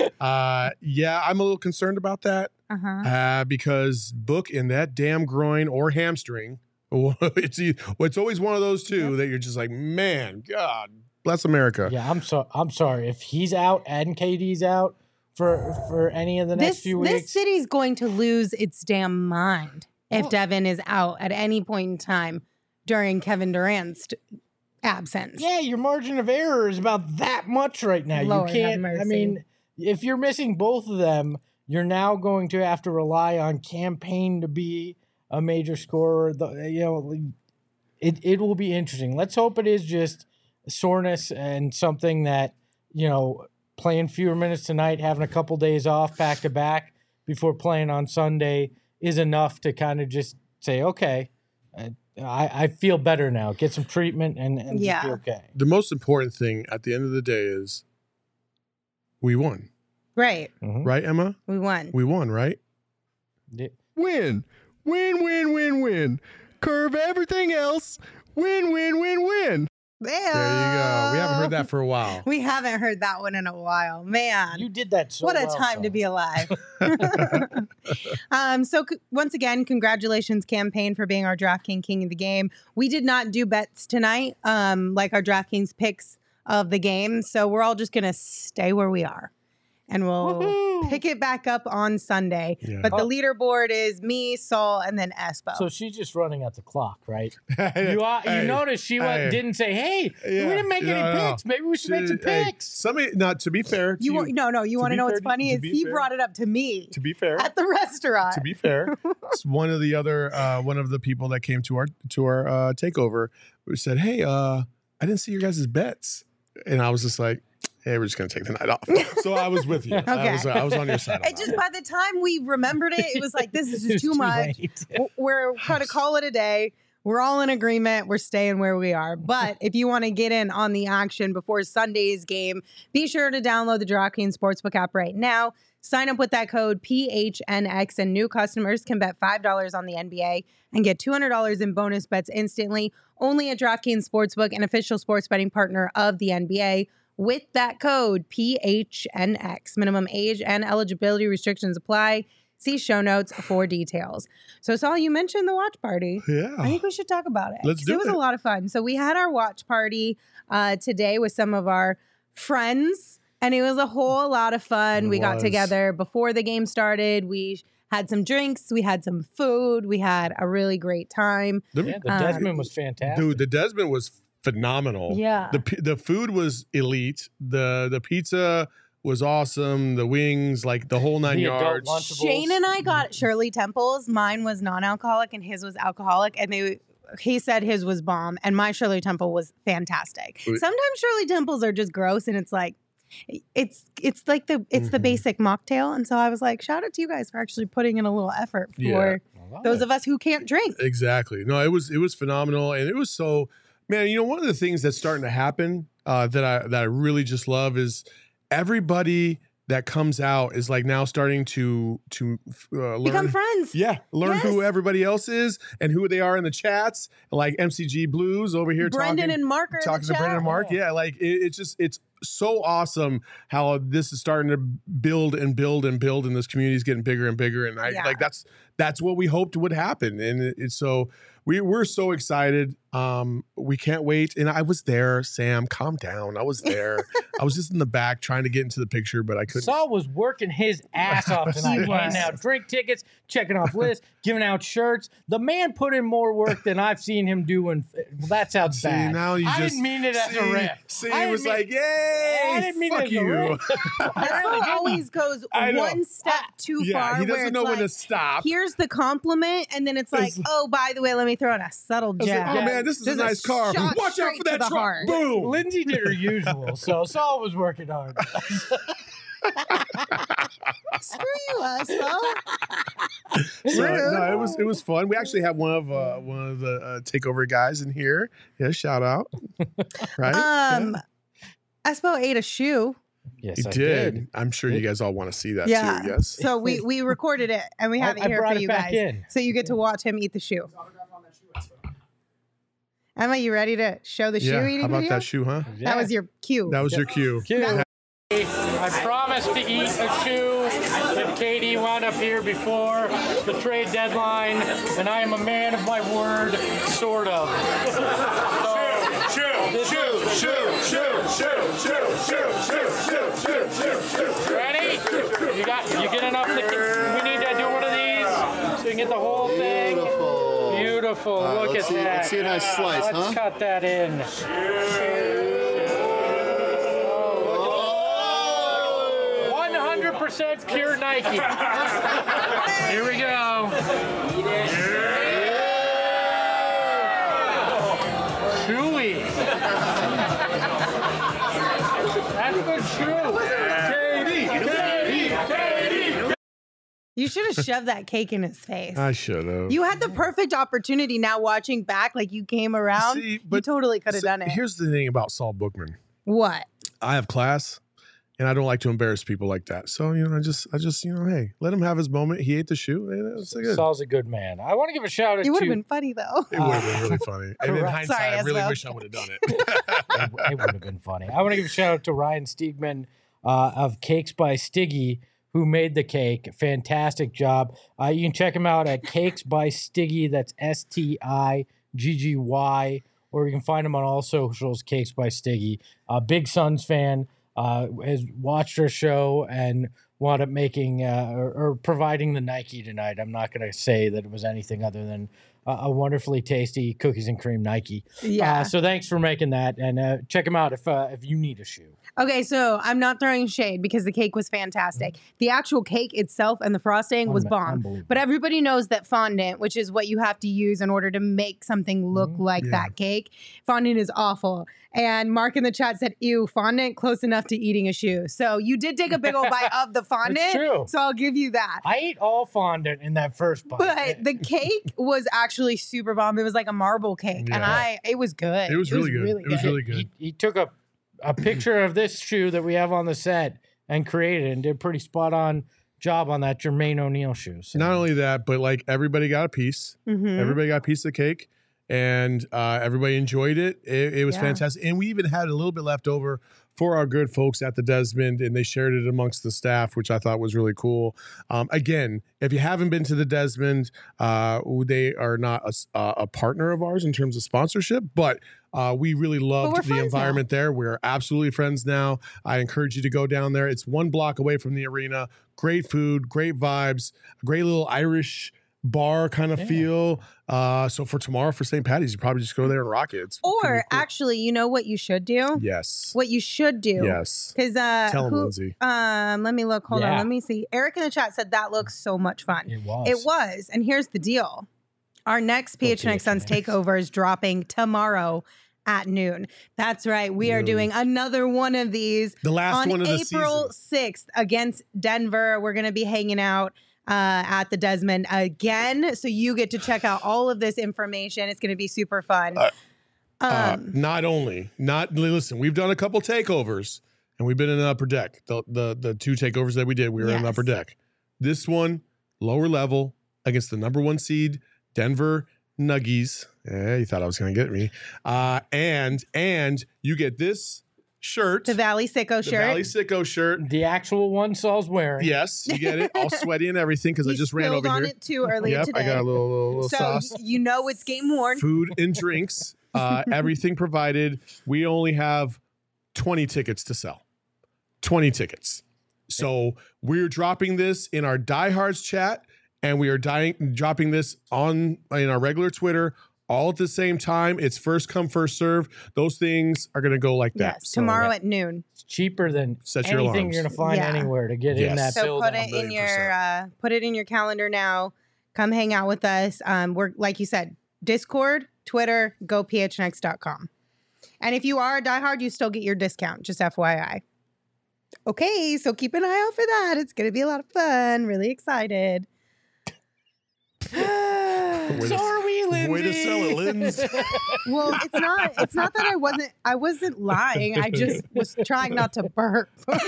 [SPEAKER 4] Uh, yeah, I'm a little concerned about that
[SPEAKER 3] Uh-huh.
[SPEAKER 4] uh, because Book in that damn groin or hamstring, it's e- it's always one of those two that you're just like, man, God bless America.
[SPEAKER 5] Yeah, I'm so I'm sorry if he's out and K D's out for for any of the next
[SPEAKER 3] This,
[SPEAKER 5] few weeks.
[SPEAKER 3] this city's going to lose its damn mind if
[SPEAKER 5] Well-
[SPEAKER 3] Devin is out at any point in time during Kevin Durant's t- absence.
[SPEAKER 5] Yeah, your margin of error is about that much right now.
[SPEAKER 3] Lord have
[SPEAKER 5] you can't. I
[SPEAKER 3] mercy.
[SPEAKER 5] mean, if you're missing both of them, you're now going to have to rely on campaign to be a major scorer. The, you know, it it will be interesting. Let's hope it is just soreness and something that, you know, playing fewer minutes tonight, having a couple days off back to back before playing on Sunday is enough to kind of just say, okay, uh, I, I feel better now. Get some treatment and, and just
[SPEAKER 3] Yeah.
[SPEAKER 5] be okay.
[SPEAKER 4] The most important thing at the end of the day is we won,
[SPEAKER 3] Right.
[SPEAKER 5] Mhm.
[SPEAKER 4] right, Emma?
[SPEAKER 3] We won.
[SPEAKER 4] We won, right?
[SPEAKER 5] Yeah.
[SPEAKER 4] Win, win, win, win, win. Curve everything else. Win, win, win, win. There you go. We haven't heard that for a while.
[SPEAKER 3] We haven't heard that one in a while. Man.
[SPEAKER 5] You did that so
[SPEAKER 3] what a
[SPEAKER 5] well,
[SPEAKER 3] time to
[SPEAKER 5] son.
[SPEAKER 3] be alive. um, so, c- once again, congratulations, campaign, for being our DraftKings king of the game. We did not do bets tonight, um, like our DraftKings picks of the game. So, we're all just going to stay where we are. And we'll
[SPEAKER 5] Woohoo!
[SPEAKER 3] pick it back up on Sunday.
[SPEAKER 4] Yeah.
[SPEAKER 3] But the
[SPEAKER 5] Oh.
[SPEAKER 3] leaderboard is me, Saul, and then Espo.
[SPEAKER 5] So she's just running at the clock, right? You uh, you
[SPEAKER 4] Hey,
[SPEAKER 5] notice she went,
[SPEAKER 4] hey.
[SPEAKER 5] didn't say, "Hey,
[SPEAKER 4] Yeah.
[SPEAKER 5] we didn't make
[SPEAKER 4] No,
[SPEAKER 5] any
[SPEAKER 4] no, no.
[SPEAKER 5] picks. Maybe we should make some
[SPEAKER 4] Hey,
[SPEAKER 5] picks."
[SPEAKER 4] somebody, not to be fair. To
[SPEAKER 3] you,
[SPEAKER 4] you,
[SPEAKER 3] want, no, no. You
[SPEAKER 4] to
[SPEAKER 3] want to
[SPEAKER 4] be
[SPEAKER 3] know
[SPEAKER 4] fair-
[SPEAKER 3] what's funny
[SPEAKER 4] to
[SPEAKER 3] is
[SPEAKER 4] be
[SPEAKER 3] he
[SPEAKER 4] fair-
[SPEAKER 3] brought it up to me
[SPEAKER 4] to be fair,
[SPEAKER 3] at the restaurant.
[SPEAKER 4] to be fair, it's one of the other uh, one of the people that came to our to our uh, takeover who said, "Hey, uh, I didn't see your guys' bets," and I was just like, "Hey, we're just gonna take the night off." So I was with you. I
[SPEAKER 3] Okay.
[SPEAKER 4] was I was on your side. on
[SPEAKER 3] It
[SPEAKER 4] that
[SPEAKER 3] just
[SPEAKER 4] one.
[SPEAKER 3] by the time we remembered it, it was like, this is
[SPEAKER 5] It was
[SPEAKER 3] just too much.
[SPEAKER 5] late.
[SPEAKER 3] W- We're trying to call it a day. We're all in agreement. We're staying where we are. But if you want to get in on the action before Sunday's game, be sure to download the DraftKings Sportsbook app right now. Sign up with that code P H N X, and new customers can bet five dollars on the N B A and get two hundred dollars in bonus bets instantly. Only at DraftKings Sportsbook, an official sports betting partner of the N B A. With that code P H N X, minimum age and eligibility restrictions apply. See show notes for details. So, Saul, you mentioned the watch party. I
[SPEAKER 4] Yeah.
[SPEAKER 3] think we should talk about it.
[SPEAKER 4] Let's
[SPEAKER 3] 'cause
[SPEAKER 4] do
[SPEAKER 3] it was
[SPEAKER 4] it.
[SPEAKER 3] a lot of fun. So we had our watch party uh, today with some of our friends, and it was a whole lot of fun.
[SPEAKER 4] It
[SPEAKER 3] we got
[SPEAKER 4] was.
[SPEAKER 3] together before the game started. We had some drinks. We had some food. We had a really great time.
[SPEAKER 4] The-
[SPEAKER 5] Yeah, the
[SPEAKER 3] Um,
[SPEAKER 5] Desmond was fantastic.
[SPEAKER 4] Dude, the Desmond was phenomenal.
[SPEAKER 3] Yeah.
[SPEAKER 4] The p- the food was elite. The the pizza was awesome. The wings, like the whole nine
[SPEAKER 5] The adult
[SPEAKER 4] yards.
[SPEAKER 5] Lunchables.
[SPEAKER 3] Shane and I got Shirley Temples. Mine was non-alcoholic, and his was alcoholic. And they, he said his was bomb, and my Shirley Temple was fantastic.
[SPEAKER 4] Wait.
[SPEAKER 3] Sometimes Shirley Temples are just gross, and it's like, it's it's like the it's the
[SPEAKER 4] Mhm.
[SPEAKER 3] basic mocktail. And so I was like, shout out to you guys for actually putting in a little effort for
[SPEAKER 4] Yeah.
[SPEAKER 5] I love
[SPEAKER 3] those
[SPEAKER 5] it.
[SPEAKER 3] of us who can't drink.
[SPEAKER 4] Exactly. No, it was it was phenomenal, and it was so. Man, you know, one of the things that's starting to happen uh, that I that I really just love is everybody that comes out is like now starting to to uh, learn,
[SPEAKER 3] Become friends.
[SPEAKER 4] Yeah, learn
[SPEAKER 3] Yes.
[SPEAKER 4] who everybody else is and who they are in the chats. Like M C G Blues over here
[SPEAKER 3] Brendan
[SPEAKER 4] talking,
[SPEAKER 3] and Mark are in
[SPEAKER 4] talking
[SPEAKER 3] the
[SPEAKER 4] to Brendan
[SPEAKER 3] chat.
[SPEAKER 4] and Mark. Yeah, like it, it's just it's so awesome how this is starting to build and build and build, and this community is getting bigger and bigger. And I
[SPEAKER 3] Yeah.
[SPEAKER 4] like that's that's what we hoped would happen, and it, it's so we we're so excited. Um, we can't wait. And I was there, Sam. Calm down. I was there. I was just in the back trying to get into the picture, but I couldn't.
[SPEAKER 5] Saul was working his ass off tonight,
[SPEAKER 3] He was.
[SPEAKER 5] handing out drink tickets, checking off lists, giving out shirts. The man put in more work than I've seen him do. And well, that sounds
[SPEAKER 4] See,
[SPEAKER 5] bad.
[SPEAKER 4] now you
[SPEAKER 5] I
[SPEAKER 4] just
[SPEAKER 5] didn't mean it as
[SPEAKER 4] see,
[SPEAKER 5] a rip.
[SPEAKER 4] See,
[SPEAKER 5] I
[SPEAKER 4] he
[SPEAKER 5] didn't
[SPEAKER 4] was
[SPEAKER 5] mean-
[SPEAKER 4] like, "Yay,
[SPEAKER 5] I didn't mean
[SPEAKER 4] fuck
[SPEAKER 5] it as a
[SPEAKER 4] you."
[SPEAKER 5] rip.
[SPEAKER 3] Espo always goes
[SPEAKER 4] I know.
[SPEAKER 3] one step too
[SPEAKER 4] Yeah,
[SPEAKER 3] far.
[SPEAKER 4] he
[SPEAKER 3] where
[SPEAKER 4] doesn't
[SPEAKER 3] it's
[SPEAKER 4] know when
[SPEAKER 3] like,
[SPEAKER 4] to stop.
[SPEAKER 3] Here's the compliment, and then it's like,
[SPEAKER 4] It's-
[SPEAKER 3] oh, by the way, let me throw in a subtle
[SPEAKER 4] I was like,
[SPEAKER 3] jab.
[SPEAKER 4] "Oh man, this is a
[SPEAKER 3] There's a
[SPEAKER 4] nice car.
[SPEAKER 3] shot
[SPEAKER 4] Watch out
[SPEAKER 3] straight
[SPEAKER 4] for
[SPEAKER 3] to
[SPEAKER 4] that
[SPEAKER 3] the
[SPEAKER 4] truck!"
[SPEAKER 3] heart.
[SPEAKER 4] Boom.
[SPEAKER 5] Lindsay did her usual, so Saul was working hard.
[SPEAKER 3] Screw you, Espo.
[SPEAKER 4] So,
[SPEAKER 3] Rude.
[SPEAKER 4] no, it was it was fun. We actually had one of uh, one of the uh, takeover guys in here. Yeah, shout out. Right?
[SPEAKER 3] Um,
[SPEAKER 4] Yeah.
[SPEAKER 3] Espo ate a shoe.
[SPEAKER 5] Yes,
[SPEAKER 4] He
[SPEAKER 5] I
[SPEAKER 4] did.
[SPEAKER 5] did.
[SPEAKER 4] I'm sure you guys all want to see that
[SPEAKER 3] Yeah.
[SPEAKER 4] too. Yes.
[SPEAKER 3] So we we recorded it and we have
[SPEAKER 5] I-
[SPEAKER 3] it
[SPEAKER 5] I
[SPEAKER 3] here
[SPEAKER 5] brought
[SPEAKER 3] for
[SPEAKER 5] it
[SPEAKER 3] you
[SPEAKER 5] back
[SPEAKER 3] guys.
[SPEAKER 5] in.
[SPEAKER 3] So you get to watch him eat the shoe. Emma, you ready to show the shoe
[SPEAKER 4] yeah.
[SPEAKER 3] eating
[SPEAKER 4] How about
[SPEAKER 3] video?
[SPEAKER 4] that shoe, huh?
[SPEAKER 3] That was your cue.
[SPEAKER 4] That was your cue.
[SPEAKER 5] Cute. I promised to eat a shoe if Katie wound up here before the trade deadline, and I am a man of my word, sort of.
[SPEAKER 6] Shoot, shoot, shoot, shoot, shoot, shoot, shoot, shoot, shoot, shoot, shoot.
[SPEAKER 5] Ready? You got? You get enough? To, we need to do one of these so you can get the whole thing.
[SPEAKER 7] Beautiful.
[SPEAKER 5] Beautiful.
[SPEAKER 7] All right,
[SPEAKER 5] Look
[SPEAKER 7] let's
[SPEAKER 5] at
[SPEAKER 7] see-
[SPEAKER 5] that.
[SPEAKER 7] let's see a nice slice,
[SPEAKER 5] Let's
[SPEAKER 7] huh?
[SPEAKER 5] cut that in. one hundred percent pure Nike. Here we go. Chewy. That's a good shoe. Katie, Katie, Katie.
[SPEAKER 3] You should have shoved that cake in his face.
[SPEAKER 4] I should have.
[SPEAKER 3] You had the perfect opportunity now watching back, like you came around.
[SPEAKER 4] See,
[SPEAKER 3] you
[SPEAKER 4] but-
[SPEAKER 3] totally could have
[SPEAKER 4] So
[SPEAKER 3] done it.
[SPEAKER 4] Here's the thing about Saul Bookman.
[SPEAKER 3] What?
[SPEAKER 4] I have class, and I don't like to embarrass people like that. So you know, I just, I just, you know, hey, let him have his moment. He ate the shoe. Hey, that's good.
[SPEAKER 5] Saul's a good man. I want to give a shout out
[SPEAKER 3] It would
[SPEAKER 5] to.
[SPEAKER 3] have been funny though.
[SPEAKER 4] It would have been really funny. And in
[SPEAKER 5] Correct.
[SPEAKER 4] hindsight,
[SPEAKER 3] Sorry,
[SPEAKER 4] I really
[SPEAKER 3] Espo.
[SPEAKER 4] wish I would have done it.
[SPEAKER 5] it would have been funny. I want to give a shout out to Ryan Stiegman uh, of Cakes by Stiggy, who made the cake. Fantastic job. Uh, you can check him out at Cakes by Stiggy. That's S T I G G Y. Or you can find him on all socials, Cakes by Stiggy. Uh, big Suns fan, uh, has watched our show and wound up making uh, or, or providing the Nike tonight. I'm not going to say that it was anything other than uh, a wonderfully tasty cookies and cream Nike.
[SPEAKER 3] Yeah.
[SPEAKER 5] Uh, so thanks for making that, and uh, check him out if uh, if you need a shoe.
[SPEAKER 3] Okay, so I'm not throwing shade because the cake was fantastic. The actual cake itself and the frosting was
[SPEAKER 5] Unbe-
[SPEAKER 3] bomb.
[SPEAKER 5] unbelievable.
[SPEAKER 3] But everybody knows that fondant, which is what you have to use in order to make something look like
[SPEAKER 4] Yeah.
[SPEAKER 3] that cake, fondant is awful. And Mark in the chat said, ew, fondant close enough to eating a shoe. So you did take a big old bite of the fondant.
[SPEAKER 5] true.
[SPEAKER 3] So I'll give you that.
[SPEAKER 5] I ate all fondant in that first bite.
[SPEAKER 3] But the cake was actually super bomb. It was like a marble cake. And
[SPEAKER 4] Yeah.
[SPEAKER 3] I it was good.
[SPEAKER 4] It was really good. It was really good.
[SPEAKER 5] He, he took a, a picture of this shoe that we have on the set and created it and did a pretty spot on job on that Jermaine O'Neal shoe. So.
[SPEAKER 4] Not only that, but like everybody got a piece.
[SPEAKER 3] Mhm.
[SPEAKER 4] Everybody got a piece of the cake, and uh, everybody enjoyed it. It, it was
[SPEAKER 3] Yeah.
[SPEAKER 4] fantastic, and we even had a little bit left over for our good folks at the Desmond, and they shared it amongst the staff, which I thought was really cool. Um, again, if you haven't been to the Desmond, uh, they are not a, s- uh, a partner of ours in terms of sponsorship, but uh, we really
[SPEAKER 3] we're
[SPEAKER 4] loved the
[SPEAKER 3] friends
[SPEAKER 4] environment there. We're absolutely friends now. I encourage you to go down there. It's one block away from the arena. Great food, great vibes, a great little Irish bar kind of
[SPEAKER 5] Yeah.
[SPEAKER 4] feel. Uh, so for tomorrow for Saint Patty's, you probably just go there and rock it. It's
[SPEAKER 3] Or
[SPEAKER 4] gonna be cool.
[SPEAKER 3] actually, you know what you should do?
[SPEAKER 4] yes,
[SPEAKER 3] What you should do.
[SPEAKER 4] yes.
[SPEAKER 3] Because uh,
[SPEAKER 4] Tell 'em,
[SPEAKER 3] who-
[SPEAKER 4] Lindsay.
[SPEAKER 3] Um, let me look. Hold on.
[SPEAKER 5] Yeah.
[SPEAKER 3] Let me see. Eric in the chat said that looks so much fun.
[SPEAKER 5] It was.
[SPEAKER 3] It was. And here's the deal. Our next P H N X Suns
[SPEAKER 5] P H N X.
[SPEAKER 3] takeover is dropping tomorrow at noon. That's right. We are
[SPEAKER 4] Noon.
[SPEAKER 3] doing another one of these
[SPEAKER 4] The last
[SPEAKER 3] on
[SPEAKER 4] one of the
[SPEAKER 3] April
[SPEAKER 4] season.
[SPEAKER 3] sixth against Denver. We're going to be hanging out uh, at the Desmond again. So you get to check out all of this information. It's going to be super fun.
[SPEAKER 4] Uh, Uh,
[SPEAKER 3] um,
[SPEAKER 4] not only, not listen, we've done a couple takeovers. and we've been in the upper deck. The the the two takeovers that we did, we were in the
[SPEAKER 3] Yes.
[SPEAKER 4] upper deck. This one, lower level against the number one seed, Denver Nuggies. Yeah, you thought I was going to get me. Uh, and and you get this shirt,
[SPEAKER 3] The Valley Sicko
[SPEAKER 4] the
[SPEAKER 3] shirt.
[SPEAKER 4] Valley Sicko shirt.
[SPEAKER 5] The actual one Saul's wearing.
[SPEAKER 4] Yes, you get it, all sweaty and everything because I
[SPEAKER 3] You
[SPEAKER 4] just ran
[SPEAKER 3] spilled
[SPEAKER 4] over
[SPEAKER 3] on
[SPEAKER 4] here.
[SPEAKER 3] it too earlier
[SPEAKER 4] Yep,
[SPEAKER 3] today.
[SPEAKER 4] I got a little little, little
[SPEAKER 3] so
[SPEAKER 4] sauce.
[SPEAKER 3] you know it's game worn.
[SPEAKER 4] Food and drinks, uh, everything provided. We only have twenty tickets to sell. twenty tickets. So we're dropping this in our diehards chat, and we are dying, dropping this on in our regular Twitter all at the same time. It's first come, first serve. Those things are going to go like that.
[SPEAKER 3] Yes,
[SPEAKER 4] So
[SPEAKER 3] tomorrow at noon.
[SPEAKER 5] It's cheaper than
[SPEAKER 4] Set your
[SPEAKER 5] anything
[SPEAKER 4] alarms.
[SPEAKER 5] you're going to find
[SPEAKER 3] Yeah.
[SPEAKER 5] anywhere to get
[SPEAKER 4] Yes.
[SPEAKER 5] in that
[SPEAKER 3] So
[SPEAKER 5] building.
[SPEAKER 3] put it in
[SPEAKER 4] million
[SPEAKER 3] your
[SPEAKER 4] percent.
[SPEAKER 3] uh, put it in your calendar now. Come hang out with us. Um, we're like you said, Discord, Twitter, go p h n x dot com. And if you are a diehard, you still get your discount. Just F Y I. Okay, so keep an eye out for that. It's gonna be a lot of fun. Really excited.
[SPEAKER 4] Way to-
[SPEAKER 5] So are we, Lindsay.
[SPEAKER 4] Way to sell it, Linz.
[SPEAKER 3] Well, it's not. It's not that I wasn't. I wasn't lying. I just was trying not to burp.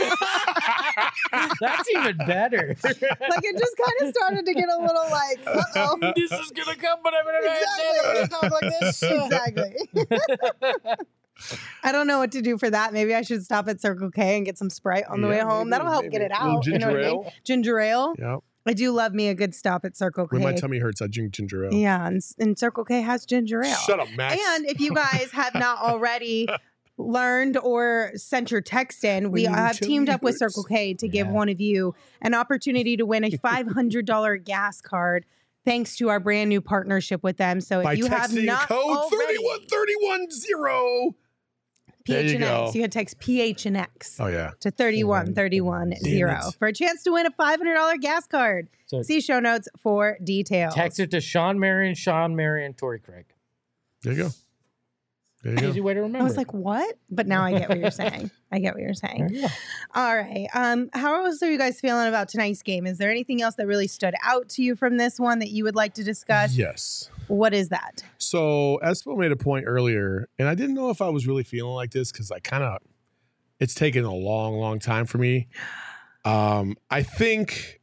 [SPEAKER 5] That's even better.
[SPEAKER 3] Like it just kind of started to get a little like, uh oh.
[SPEAKER 5] This is going to come, but I'm going
[SPEAKER 3] Exactly.
[SPEAKER 5] to talk like this.
[SPEAKER 3] Exactly. I don't know what to do for that. Maybe I should stop at Circle K and get some Sprite on the way
[SPEAKER 4] Yeah,
[SPEAKER 3] home.
[SPEAKER 4] maybe,
[SPEAKER 3] That'll help
[SPEAKER 4] maybe.
[SPEAKER 3] get it
[SPEAKER 4] A little
[SPEAKER 3] out. You know what I
[SPEAKER 4] ginger
[SPEAKER 3] mean? Ginger ale.
[SPEAKER 4] Yep.
[SPEAKER 3] I do love me a good stop at Circle K.
[SPEAKER 4] When my tummy hurts, I drink ginger ale.
[SPEAKER 3] Yeah, and, and Circle K has ginger ale.
[SPEAKER 4] Shut up, Max.
[SPEAKER 3] And if you guys have not already learned or sent your text in, we
[SPEAKER 4] When your
[SPEAKER 3] have teamed
[SPEAKER 4] tummy
[SPEAKER 3] up with
[SPEAKER 4] hurts.
[SPEAKER 3] Circle K to give
[SPEAKER 5] Yeah.
[SPEAKER 3] one of you an opportunity to win a five hundred dollars gas card thanks to our brand new partnership with them. So if
[SPEAKER 4] by
[SPEAKER 3] you have
[SPEAKER 4] texting
[SPEAKER 3] not
[SPEAKER 4] code
[SPEAKER 3] already,
[SPEAKER 4] thirty-one thirty-one zero. There you
[SPEAKER 3] P H N X,
[SPEAKER 4] go.
[SPEAKER 3] you can text P H N X
[SPEAKER 4] Oh yeah.
[SPEAKER 3] to thirty-one thirty-one
[SPEAKER 4] Damn
[SPEAKER 3] zero
[SPEAKER 4] it.
[SPEAKER 3] for a chance to win a five hundred dollars gas card.
[SPEAKER 5] So
[SPEAKER 3] See show notes for details.
[SPEAKER 5] text it to Sean Marion, Sean Marion, Tori Craig.
[SPEAKER 4] There you go. There you
[SPEAKER 5] Easy
[SPEAKER 4] go.
[SPEAKER 5] way to remember.
[SPEAKER 3] I was like, what? But now I get what you're saying. I get what you're
[SPEAKER 5] There
[SPEAKER 3] saying.
[SPEAKER 5] you go.
[SPEAKER 3] All right. Um, how else are you guys feeling about tonight's game? Is there anything else that really stood out to you from this one that you would like to discuss?
[SPEAKER 4] Yes.
[SPEAKER 3] What is that?
[SPEAKER 4] So Espo made a point earlier, and I didn't know if I was really feeling like this because I kind of, it's taken a long, long time for me. Um, I think,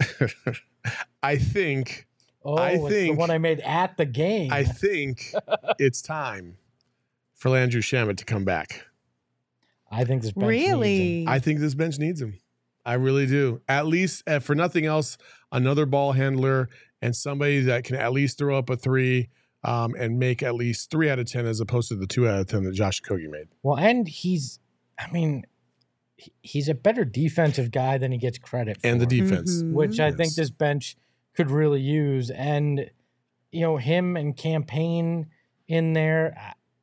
[SPEAKER 4] I think,
[SPEAKER 5] Oh,
[SPEAKER 4] I
[SPEAKER 5] it's the
[SPEAKER 4] think-
[SPEAKER 5] one I made at the game.
[SPEAKER 4] I think it's time for Landry Shamet to come back.
[SPEAKER 5] I think this bench needs him.
[SPEAKER 3] Really?
[SPEAKER 4] I think this bench needs him. I really do. At least, uh, for nothing else, another ball handler and somebody that can at least throw up a three um, and make at least three out of ten as opposed to the two out of ten that Josh Kogi made.
[SPEAKER 5] Well, and he's, I mean, he- he's a better defensive guy than he gets credit for.
[SPEAKER 4] And the defense.
[SPEAKER 3] Mhm.
[SPEAKER 5] which I think
[SPEAKER 4] Yes.
[SPEAKER 5] this bench could really use. And, you know, him and Campaign in there,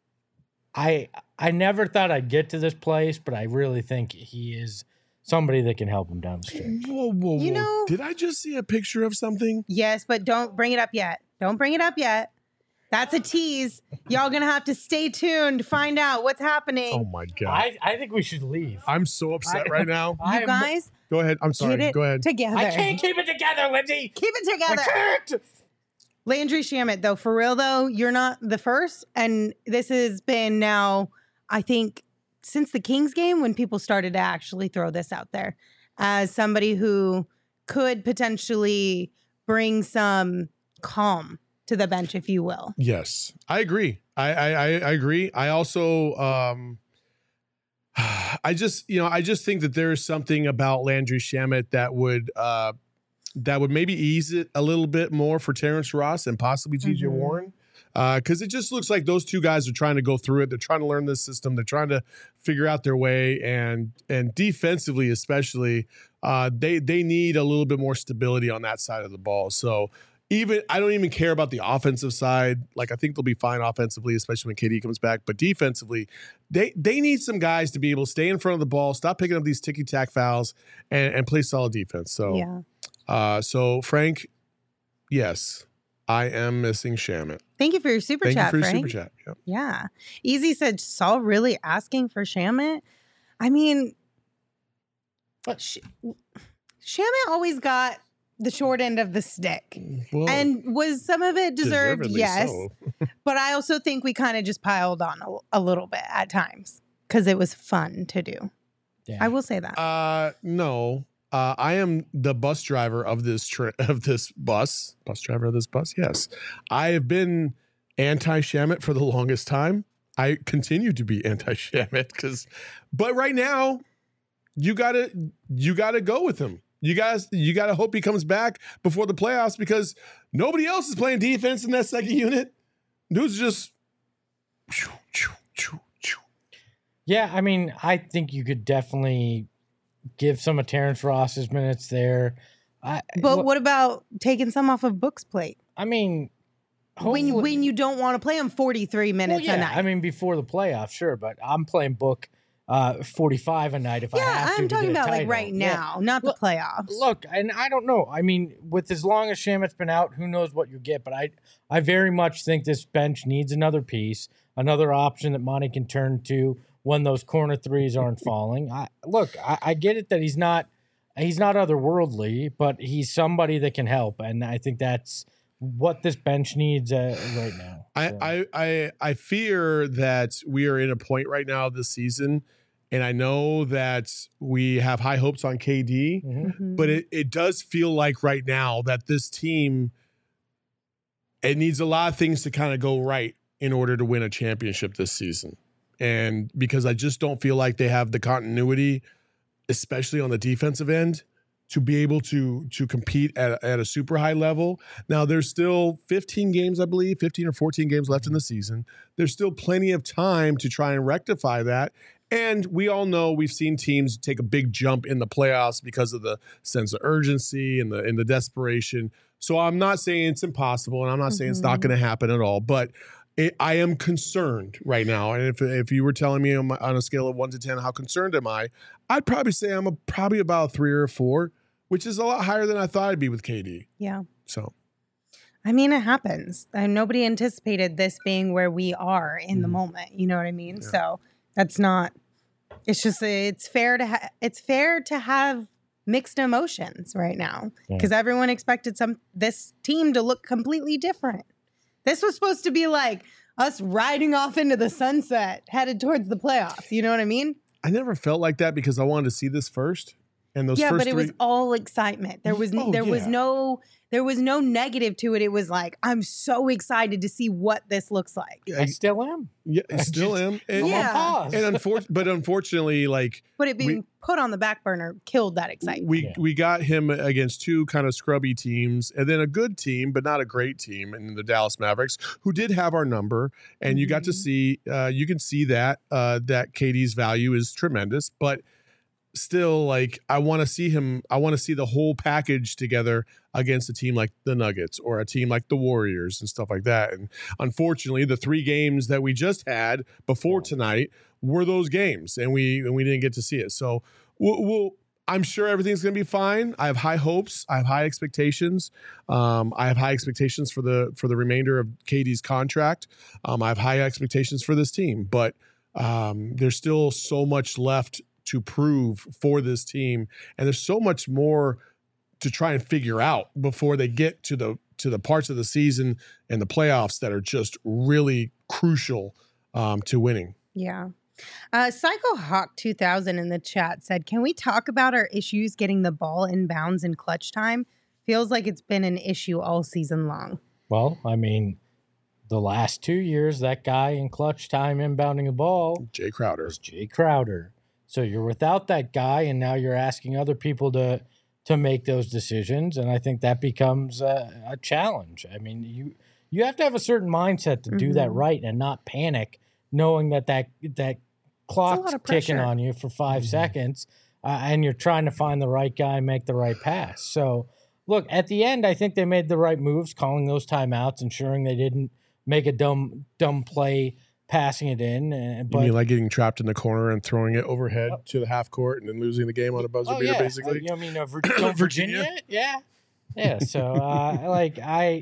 [SPEAKER 5] I I never thought I'd get to this place, but I really think he is somebody that can help him down the stretch.
[SPEAKER 4] Whoa, whoa,
[SPEAKER 3] You
[SPEAKER 4] whoa.
[SPEAKER 3] know-
[SPEAKER 4] Did I just see a picture of something?
[SPEAKER 3] Yes, but don't bring it up yet. Don't bring it up yet. That's a tease. Y'all gonna have to stay tuned to find out what's happening.
[SPEAKER 4] Oh my God.
[SPEAKER 5] I, I think we should leave.
[SPEAKER 4] I'm so upset
[SPEAKER 5] I-
[SPEAKER 4] right now.
[SPEAKER 3] you
[SPEAKER 5] I'm-
[SPEAKER 3] guys
[SPEAKER 4] Go ahead. I'm sorry.
[SPEAKER 3] get it
[SPEAKER 4] Go ahead.
[SPEAKER 3] together.
[SPEAKER 5] I can't keep it together, Lindsay.
[SPEAKER 3] Keep it
[SPEAKER 5] I
[SPEAKER 3] together.
[SPEAKER 5] can't.
[SPEAKER 3] Landry Shamet, though, for real though, you're not the first, and this has been now, I think, since the Kings game when people started to actually throw this out there as somebody who could potentially bring some calm to the bench, if you will.
[SPEAKER 4] Yes, I agree. I I, I I agree. I also um I just, you know, I just think that there is something about Landry Shamet that would uh that would maybe ease it a little bit more for Terrence Ross and possibly T J
[SPEAKER 3] Mhm.
[SPEAKER 4] Warren. Uh, because it just looks like those two guys are trying to go through it. They're trying to learn this system. They're trying to figure out their way, and and defensively, especially, uh, they they need a little bit more stability on that side of the ball. So even I don't even care about the offensive side. Like I think they'll be fine offensively, especially when K D comes back. But defensively, they they need some guys to be able to stay in front of the ball, stop picking up these ticky tack fouls, and and play solid defense. So
[SPEAKER 3] Yeah.
[SPEAKER 4] uh, so Frank, yes, I am missing Shamet.
[SPEAKER 3] Thank you for your super
[SPEAKER 4] Thank
[SPEAKER 3] chat,
[SPEAKER 4] you for your
[SPEAKER 3] Frank.
[SPEAKER 4] super chat. Yep.
[SPEAKER 3] Yeah. Easy said, Saul really asking for Shamet? I mean, Sh- Shamet always got the short end of the stick.
[SPEAKER 4] Well,
[SPEAKER 3] And was some of it deserved?
[SPEAKER 4] deservedly
[SPEAKER 3] Yes.
[SPEAKER 4] so.
[SPEAKER 3] But I also think we kind of just piled on a, a little bit at times because it was fun to do.
[SPEAKER 5] Yeah.
[SPEAKER 3] I will say that.
[SPEAKER 4] Uh, no. Uh, I am the bus driver of this tri- of this bus. Bus driver of this bus. Yes, I have been anti-Shamit for the longest time. I continue to be anti-Shamit because, but right now, you gotta you gotta go with him. You guys, you gotta hope he comes back before the playoffs because nobody else is playing defense in that second unit. Dude's just.
[SPEAKER 5] Yeah, I mean, I think you could definitely give some of Terrence Ross's minutes there. I,
[SPEAKER 3] but what about taking some off of Book's plate?
[SPEAKER 5] I mean,
[SPEAKER 3] when when you don't want to play him forty-three minutes
[SPEAKER 5] well, yeah,
[SPEAKER 3] a night.
[SPEAKER 5] I mean, before the playoffs, sure, but I'm playing Book uh, forty-five a night if
[SPEAKER 3] yeah,
[SPEAKER 5] I have to.
[SPEAKER 3] I'm
[SPEAKER 5] to
[SPEAKER 3] talking
[SPEAKER 5] get a
[SPEAKER 3] about like
[SPEAKER 5] title.
[SPEAKER 3] right now,
[SPEAKER 5] yeah.
[SPEAKER 3] not
[SPEAKER 5] look,
[SPEAKER 3] the playoffs.
[SPEAKER 5] Look, and I don't know. I mean, with as long as Shamit's been out, who knows what you get? But I, I very much think this bench needs another piece, another option that Monty can turn to when those corner threes aren't falling. I, look, I, I get it that he's not, he's not otherworldly, but he's somebody that can help, and I think that's what this bench needs uh, right now.
[SPEAKER 4] I,
[SPEAKER 5] So.
[SPEAKER 4] I I I fear that we are in a point right now this season, and I know that we have high hopes on K D,
[SPEAKER 5] Mhm.
[SPEAKER 3] Mhm.
[SPEAKER 4] but it, it does feel like right now that this team, it needs a lot of things to kind of go right in order to win a championship this season. And because I just don't feel like they have the continuity, especially on the defensive end, to be able to to compete at, at a super high level. Now, there's still fifteen games, I believe, fifteen or fourteen games left in the season. There's still plenty of time to try and rectify that. And we all know we've seen teams take a big jump in the playoffs because of the sense of urgency and the and the desperation. So I'm not saying it's impossible, and I'm not saying it's not
[SPEAKER 3] Mhm.
[SPEAKER 4] going to happen at all, but it, I am concerned right now. And if if you were telling me on, my, on a scale of one to ten, how concerned am I? I'd probably say I'm a, probably about a three or a four, which is a lot higher than I thought I'd be with K D.
[SPEAKER 3] Yeah.
[SPEAKER 4] So
[SPEAKER 3] I mean, it happens. And nobody anticipated this being where we are in the
[SPEAKER 4] Mhm.
[SPEAKER 3] moment. You know what I mean?
[SPEAKER 4] Yeah.
[SPEAKER 3] So that's not. It's just it's fair to ha- it's fair to have mixed emotions right now
[SPEAKER 5] Yeah.
[SPEAKER 3] because everyone expected some this team to look completely different. This was supposed to be like us riding off into the sunset, headed towards the playoffs. You know what I mean?
[SPEAKER 4] I never felt like that because I wanted to see this first. And those
[SPEAKER 3] Yeah,
[SPEAKER 4] first
[SPEAKER 3] but it
[SPEAKER 4] three,
[SPEAKER 3] was all excitement. There was
[SPEAKER 4] Oh,
[SPEAKER 3] there was
[SPEAKER 4] yeah.
[SPEAKER 3] no there was no negative to it. It was like I'm so excited to see what this looks like.
[SPEAKER 5] I still am.
[SPEAKER 4] yeah, I still
[SPEAKER 5] just-
[SPEAKER 4] am. And,
[SPEAKER 5] I'm
[SPEAKER 3] Yeah.
[SPEAKER 5] on pause.
[SPEAKER 4] and unfor- but unfortunately, like
[SPEAKER 3] But it being
[SPEAKER 4] We-
[SPEAKER 3] put on the back burner killed that excitement.
[SPEAKER 4] we
[SPEAKER 5] Yeah.
[SPEAKER 4] we got him against two kind of scrubby teams, and then a good team, but not a great team, in the Dallas Mavericks, who did have our number. And you got to
[SPEAKER 3] Mhm.
[SPEAKER 4] see, uh, you can see that uh, that K D's value is tremendous, but still, like I want to see him. I want to see the whole package together against a team like the Nuggets or a team like the Warriors and stuff like that. And unfortunately, the three games that we just had before tonight were those games, and we and we didn't get to see it. So we'll. we'll I'm sure everything's going to be fine. I have high hopes. I have high expectations. Um, I have high expectations for the for the remainder of K D's contract. Um, I have high expectations for this team, but um, there's still so much left to prove for this team, and there's so much more to try and figure out before they get to the to the parts of the season and the playoffs that are just really crucial um, to winning.
[SPEAKER 3] Yeah. Uh, Psycho Hawk two thousand in the chat said, "Can we talk about our issues getting the ball in bounds in clutch time? Feels like it's been an issue all season long."
[SPEAKER 5] Well, I mean, the last two years, that guy in clutch time inbounding the ball
[SPEAKER 4] Jay Crowder.
[SPEAKER 5] was Jay Crowder. So you're without that guy, and now you're asking other people to to make those decisions, and I think that becomes a, a challenge. I mean, you you have to have a certain mindset to do that
[SPEAKER 3] Mhm.
[SPEAKER 5] right and not panic, knowing that that that
[SPEAKER 3] lot
[SPEAKER 5] clock's
[SPEAKER 3] of
[SPEAKER 5] ticking
[SPEAKER 3] pressure.
[SPEAKER 5] on you for 5
[SPEAKER 4] Mhm.
[SPEAKER 5] seconds, uh, and you're trying to find the right guy, make the right pass. So, look, at the end, I think they made the right moves, calling those timeouts, ensuring they didn't make a dumb dumb play, passing it in. Uh,
[SPEAKER 4] You
[SPEAKER 5] but
[SPEAKER 4] mean like getting trapped in the corner and throwing it overhead to the half court and then losing the game on a buzzer
[SPEAKER 5] oh,
[SPEAKER 4] beater,
[SPEAKER 5] yeah.
[SPEAKER 4] basically?
[SPEAKER 5] Uh, you know, I mean, uh, Vir- don't
[SPEAKER 4] Virginia?
[SPEAKER 5] Virginia? Yeah. Yeah. So, uh, like, I,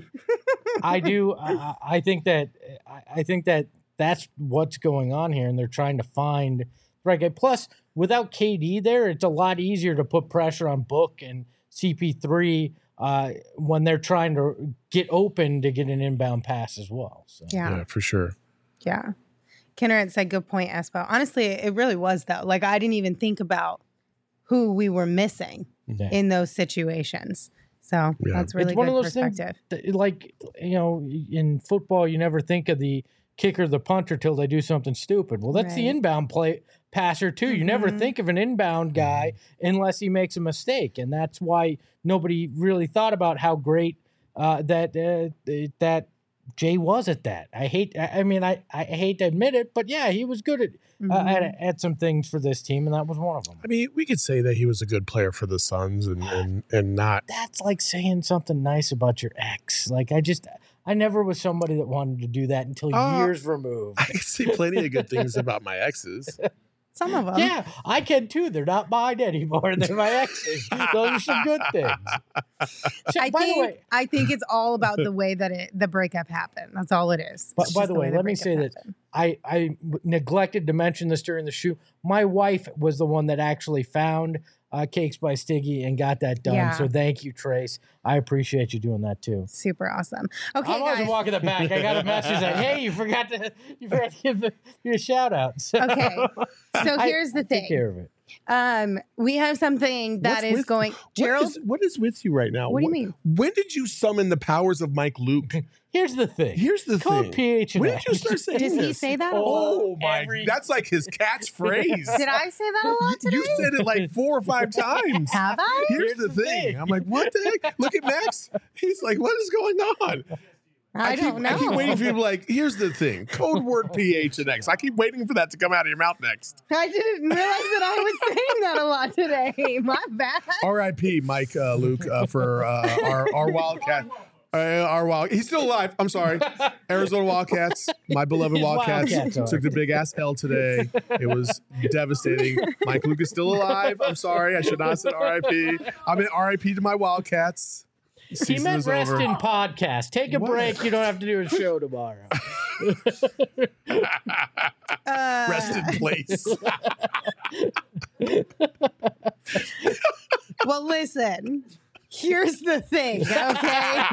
[SPEAKER 5] I do, I, I think that, I, I think that that's what's going on here, and they're trying to find the right guy. Plus, without K D there, it's a lot easier to put pressure on Book and C P three uh, when they're trying to get open to get an inbound pass as well. So.
[SPEAKER 3] Yeah.
[SPEAKER 4] Yeah, for sure.
[SPEAKER 3] Yeah. Kinneret said, good point, Espo. Honestly, it really was, though. Like, I didn't even think about who we were missing
[SPEAKER 5] Yeah.
[SPEAKER 3] in those situations. So
[SPEAKER 4] Yeah.
[SPEAKER 3] that's really
[SPEAKER 5] It's one
[SPEAKER 3] good
[SPEAKER 5] of those
[SPEAKER 3] perspective.
[SPEAKER 5] things, that, like, you know, in football, you never think of the kicker, the punter, till they do something stupid. Well, that's the
[SPEAKER 3] Right.
[SPEAKER 5] inbound play passer, too. You never
[SPEAKER 3] Mhm.
[SPEAKER 5] think of an inbound guy unless he makes a mistake. And that's why nobody really thought about how great uh, that uh, that Jay was at that. I hate, I I mean, I, I hate to admit it, but yeah, he was good at, uh,
[SPEAKER 3] Mhm.
[SPEAKER 5] at, at some things for this team, and that was one of them.
[SPEAKER 4] I mean, we could say that he was a good player for the Suns and and, and not.
[SPEAKER 5] That's like saying something nice about your ex. Like, I just, I never was somebody that wanted to do that until
[SPEAKER 4] Uh,
[SPEAKER 5] years removed.
[SPEAKER 4] I can say plenty of good things about my exes.
[SPEAKER 3] Some of them.
[SPEAKER 5] Yeah, I can too. They're not mine anymore. They're my exes. Those are some good things. So,
[SPEAKER 3] I
[SPEAKER 5] by
[SPEAKER 3] think
[SPEAKER 5] the way,
[SPEAKER 3] I think it's all about the way that it the breakup happened. That's all it is.
[SPEAKER 5] But
[SPEAKER 3] It's
[SPEAKER 5] by
[SPEAKER 3] just
[SPEAKER 5] the way, let me
[SPEAKER 3] breakup
[SPEAKER 5] say that
[SPEAKER 3] happened.
[SPEAKER 5] I, I neglected to mention this during the shoot. My wife was the one that actually found uh, Cakes by Stiggy and got that done.
[SPEAKER 3] Yeah.
[SPEAKER 5] So thank you, Trace. I appreciate you doing that too.
[SPEAKER 3] Super awesome. Okay,
[SPEAKER 5] I'm always
[SPEAKER 3] guys.
[SPEAKER 5] walking the back. I got a message like, "Hey, you forgot to you forgot to give the, you a shout out." So
[SPEAKER 3] Okay. So
[SPEAKER 5] I-
[SPEAKER 3] here's the
[SPEAKER 5] I
[SPEAKER 3] thing.
[SPEAKER 5] Take care of it.
[SPEAKER 3] Um, we have something that
[SPEAKER 4] What's
[SPEAKER 3] is
[SPEAKER 4] with-
[SPEAKER 3] going.
[SPEAKER 4] What
[SPEAKER 3] Gerald,
[SPEAKER 4] is, what is with you right now?
[SPEAKER 3] What do you mean?
[SPEAKER 4] When did you summon the powers of Mike Luke?
[SPEAKER 5] Here's the thing.
[SPEAKER 4] Here's the
[SPEAKER 5] Code
[SPEAKER 4] thing.
[SPEAKER 5] P H and
[SPEAKER 4] When did you start saying
[SPEAKER 3] does he
[SPEAKER 4] this?
[SPEAKER 3] say that a lot?
[SPEAKER 4] Oh my!
[SPEAKER 5] Every-
[SPEAKER 4] That's like his catchphrase.
[SPEAKER 3] Did I say that a lot today?
[SPEAKER 4] You said it like four or five times.
[SPEAKER 3] Have I?
[SPEAKER 4] Here's,
[SPEAKER 5] Here's
[SPEAKER 4] the,
[SPEAKER 5] the
[SPEAKER 4] thing.
[SPEAKER 5] thing.
[SPEAKER 4] I'm like, what the heck? Look at Max. He's like, what is going on?
[SPEAKER 3] I,
[SPEAKER 4] keep,
[SPEAKER 3] don't know.
[SPEAKER 4] I keep waiting for you to be like, here's the thing. Code word P H and X. I keep waiting for that to come out of your mouth next.
[SPEAKER 3] I didn't realize that I was saying that a lot today. My bad.
[SPEAKER 4] R I P Mike uh, Luke uh, for uh, our, our Wildcat. Uh, our wild, he's still alive. I'm sorry, Arizona Wildcats, my beloved
[SPEAKER 5] His
[SPEAKER 4] Wildcats,
[SPEAKER 5] Wildcats are.
[SPEAKER 4] took the big ass L today. It was devastating. Mike Luke is still alive. I'm sorry, I should not have said R I P. I mean R I P to my Wildcats.
[SPEAKER 5] He
[SPEAKER 4] Season
[SPEAKER 5] meant
[SPEAKER 4] is
[SPEAKER 5] rest
[SPEAKER 4] over.
[SPEAKER 5] in podcast. Take a
[SPEAKER 4] What?
[SPEAKER 5] break. You don't have to do a show tomorrow.
[SPEAKER 3] Uh,
[SPEAKER 4] Rest in place.
[SPEAKER 3] well, listen. Here's the thing, okay?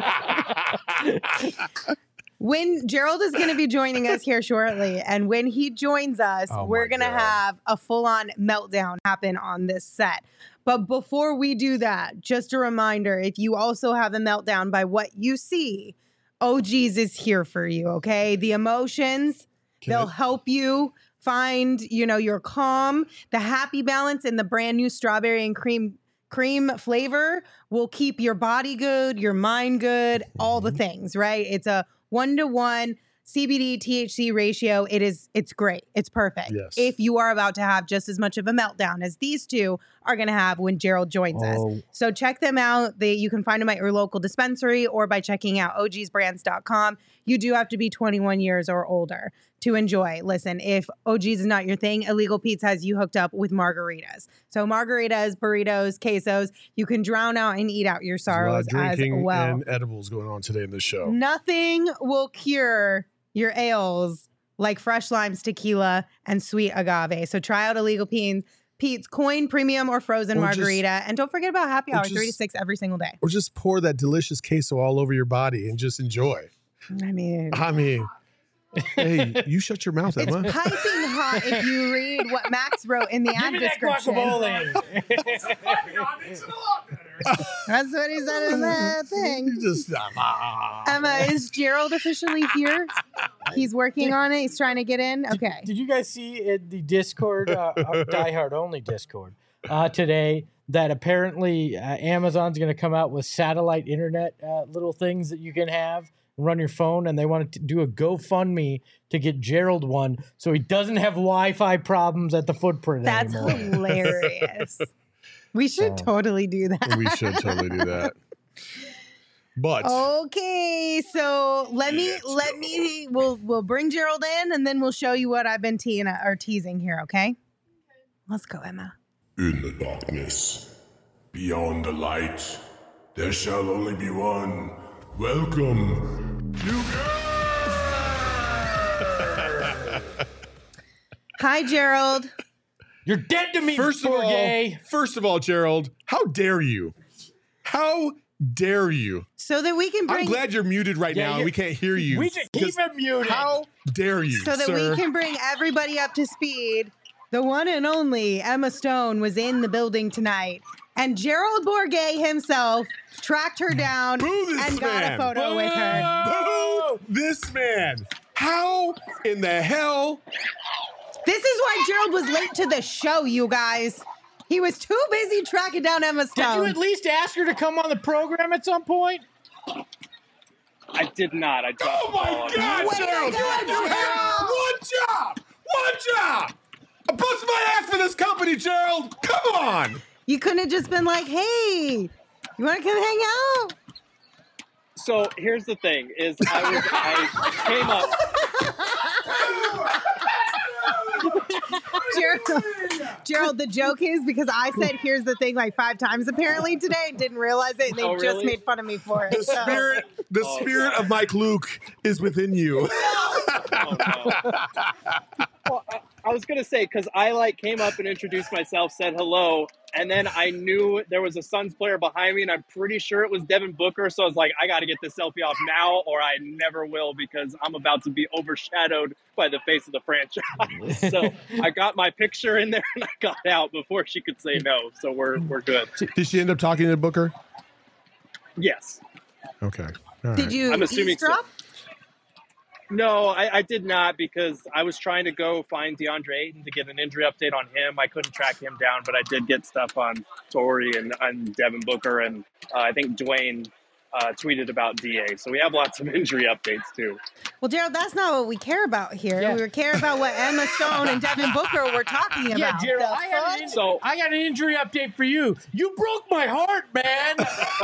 [SPEAKER 3] When Gerald is going to be joining us here shortly, and when he joins us,
[SPEAKER 4] Oh
[SPEAKER 3] we're
[SPEAKER 4] my
[SPEAKER 3] going to
[SPEAKER 4] God.
[SPEAKER 3] have a full-on meltdown happen on this set. But before we do that, just a reminder, if you also have a meltdown by what you see, O G's is here for you, okay? The emotions,
[SPEAKER 4] Can
[SPEAKER 3] they'll
[SPEAKER 4] I-
[SPEAKER 3] help you find, you know, your calm. The happy balance in the brand new strawberry and cream cream flavor will keep your body good, your mind good, all the things, right? It's a one-to-one C B D T H C ratio. It is, it's great. It's perfect.
[SPEAKER 4] Yes.
[SPEAKER 3] If you are about to have just as much of a meltdown as these two are going to have when Gerald joins us.
[SPEAKER 5] Oh.
[SPEAKER 3] So check them out. They, you can find them at your local dispensary or by checking out O Gs brands dot com. You do have to be twenty-one years or older to enjoy. Listen, if O Gs is not your thing, Illegal Pete's has you hooked up with margaritas. So margaritas, burritos, quesos, you can drown out and eat out your
[SPEAKER 4] There's a lot of
[SPEAKER 3] sorrows as
[SPEAKER 4] drinking
[SPEAKER 3] well.
[SPEAKER 4] and edibles going on today in this show.
[SPEAKER 3] Nothing will cure your ails like fresh limes, tequila, and sweet agave. So try out Illegal Pete's, Pete's Coin Premium or Frozen
[SPEAKER 4] Or just-
[SPEAKER 3] Margarita. And don't forget about happy
[SPEAKER 4] or
[SPEAKER 3] hour, three to
[SPEAKER 4] just-
[SPEAKER 3] six every single day.
[SPEAKER 4] Or just pour that delicious queso all over your body and just enjoy.
[SPEAKER 3] I mean,
[SPEAKER 4] I mean, hey, you shut your mouth,
[SPEAKER 3] it's
[SPEAKER 4] Emma.
[SPEAKER 3] piping hot if you read what Max wrote in the
[SPEAKER 5] Give
[SPEAKER 3] ad
[SPEAKER 5] me that
[SPEAKER 3] description.
[SPEAKER 5] guacamole.
[SPEAKER 6] It's a lot better.
[SPEAKER 3] That's what he said in that
[SPEAKER 4] You
[SPEAKER 3] thing.
[SPEAKER 4] just ah.
[SPEAKER 3] Emma, is Gerald officially here? He's working on it. He's trying to get in. Okay.
[SPEAKER 5] Did you guys see in the Discord, uh, uh, Die Hard only Discord, uh, today that apparently uh, Amazon's going to come out with satellite internet uh, little things that you can have run your phone, and they want to do a GoFundMe to get Gerald one so he doesn't have Wi-Fi problems at the footprint
[SPEAKER 3] That's
[SPEAKER 5] anymore.
[SPEAKER 3] hilarious. We should
[SPEAKER 5] So-
[SPEAKER 3] totally do that.
[SPEAKER 4] We should totally do that. But
[SPEAKER 3] Okay, so let me let me we'll we'll bring Gerald in and then we'll show you what I've been teasing or teasing here, okay? Let's go, Emma.
[SPEAKER 6] In the darkness, beyond the light, there shall only be one. Welcome to
[SPEAKER 3] Hi, Gerald.
[SPEAKER 5] You're dead to me,
[SPEAKER 4] first of
[SPEAKER 5] poor
[SPEAKER 4] all,
[SPEAKER 5] gay.
[SPEAKER 4] first of all, Gerald, how dare you? How dare you?
[SPEAKER 3] So that we can bring
[SPEAKER 4] I'm glad you're muted right
[SPEAKER 5] Yeah,
[SPEAKER 4] now and
[SPEAKER 5] you-
[SPEAKER 4] we can't hear you.
[SPEAKER 5] We should keep him muted.
[SPEAKER 4] How dare you,
[SPEAKER 3] so that
[SPEAKER 4] sir?
[SPEAKER 3] we can bring everybody up to speed. The one and only Emma Stone was in the building tonight, and Gerald Bourguet himself tracked her down
[SPEAKER 4] Boo this
[SPEAKER 3] and got
[SPEAKER 4] man.
[SPEAKER 3] a photo with her.
[SPEAKER 4] Boo this man. How in the hell?
[SPEAKER 3] This is why Gerald was late to the show, you guys. He was too busy tracking down Emma
[SPEAKER 5] Did you
[SPEAKER 3] Stone.
[SPEAKER 5] at least ask her to come on the program at some point?
[SPEAKER 7] I did not. I dropped
[SPEAKER 4] Oh
[SPEAKER 7] the ball
[SPEAKER 4] my
[SPEAKER 7] on
[SPEAKER 4] God,
[SPEAKER 7] that.
[SPEAKER 3] Way to
[SPEAKER 4] Gerald!
[SPEAKER 3] go,
[SPEAKER 4] You had
[SPEAKER 3] Gerald!
[SPEAKER 4] one job! One job! I bust my ass for this company, Gerald! Come on!
[SPEAKER 3] You couldn't have just been like, hey, you want to come hang out?
[SPEAKER 7] So here's the thing: is I was I came up.
[SPEAKER 3] Gerald, Gerald, the joke is because I said, here's the thing, like five times apparently today and didn't realize it. And they
[SPEAKER 7] Oh,
[SPEAKER 3] just
[SPEAKER 7] really?
[SPEAKER 3] made fun of me for it.
[SPEAKER 4] The
[SPEAKER 3] So-
[SPEAKER 4] spirit, the
[SPEAKER 7] Oh,
[SPEAKER 4] spirit of Mike Luke is within you.
[SPEAKER 7] Oh, no. Well, I, I was gonna say because I like came up and introduced myself, said hello, and then I knew there was a Suns player behind me, and I'm pretty sure it was Devin Booker. So I was like, I got to get this selfie off now, or I never will, because I'm about to be overshadowed by the face of the franchise. So I got my picture in there, and I got out before she could say no. So we're we're good.
[SPEAKER 4] Did she end up talking to Booker?
[SPEAKER 7] Yes.
[SPEAKER 4] Okay. All
[SPEAKER 3] Did
[SPEAKER 4] right.
[SPEAKER 3] you
[SPEAKER 7] I'm assuming so.
[SPEAKER 3] eavesdrop?
[SPEAKER 7] No, I, I did not, because I was trying to go find DeAndre Ayton to get an injury update on him. I couldn't track him down, but I did get stuff on Torrey and, and Devin Booker, and uh, I think Dwayne uh, tweeted about D A. So we have lots of injury updates too.
[SPEAKER 3] Well, Gerald, that's not what we care about here.
[SPEAKER 5] Yeah.
[SPEAKER 3] We care about what Emma Stone and Devin Booker were talking about.
[SPEAKER 5] Yeah, Gerald,
[SPEAKER 3] The
[SPEAKER 5] I got,
[SPEAKER 3] fuck?
[SPEAKER 5] an in-
[SPEAKER 7] So-
[SPEAKER 5] I got an injury update for you. You broke my heart, man.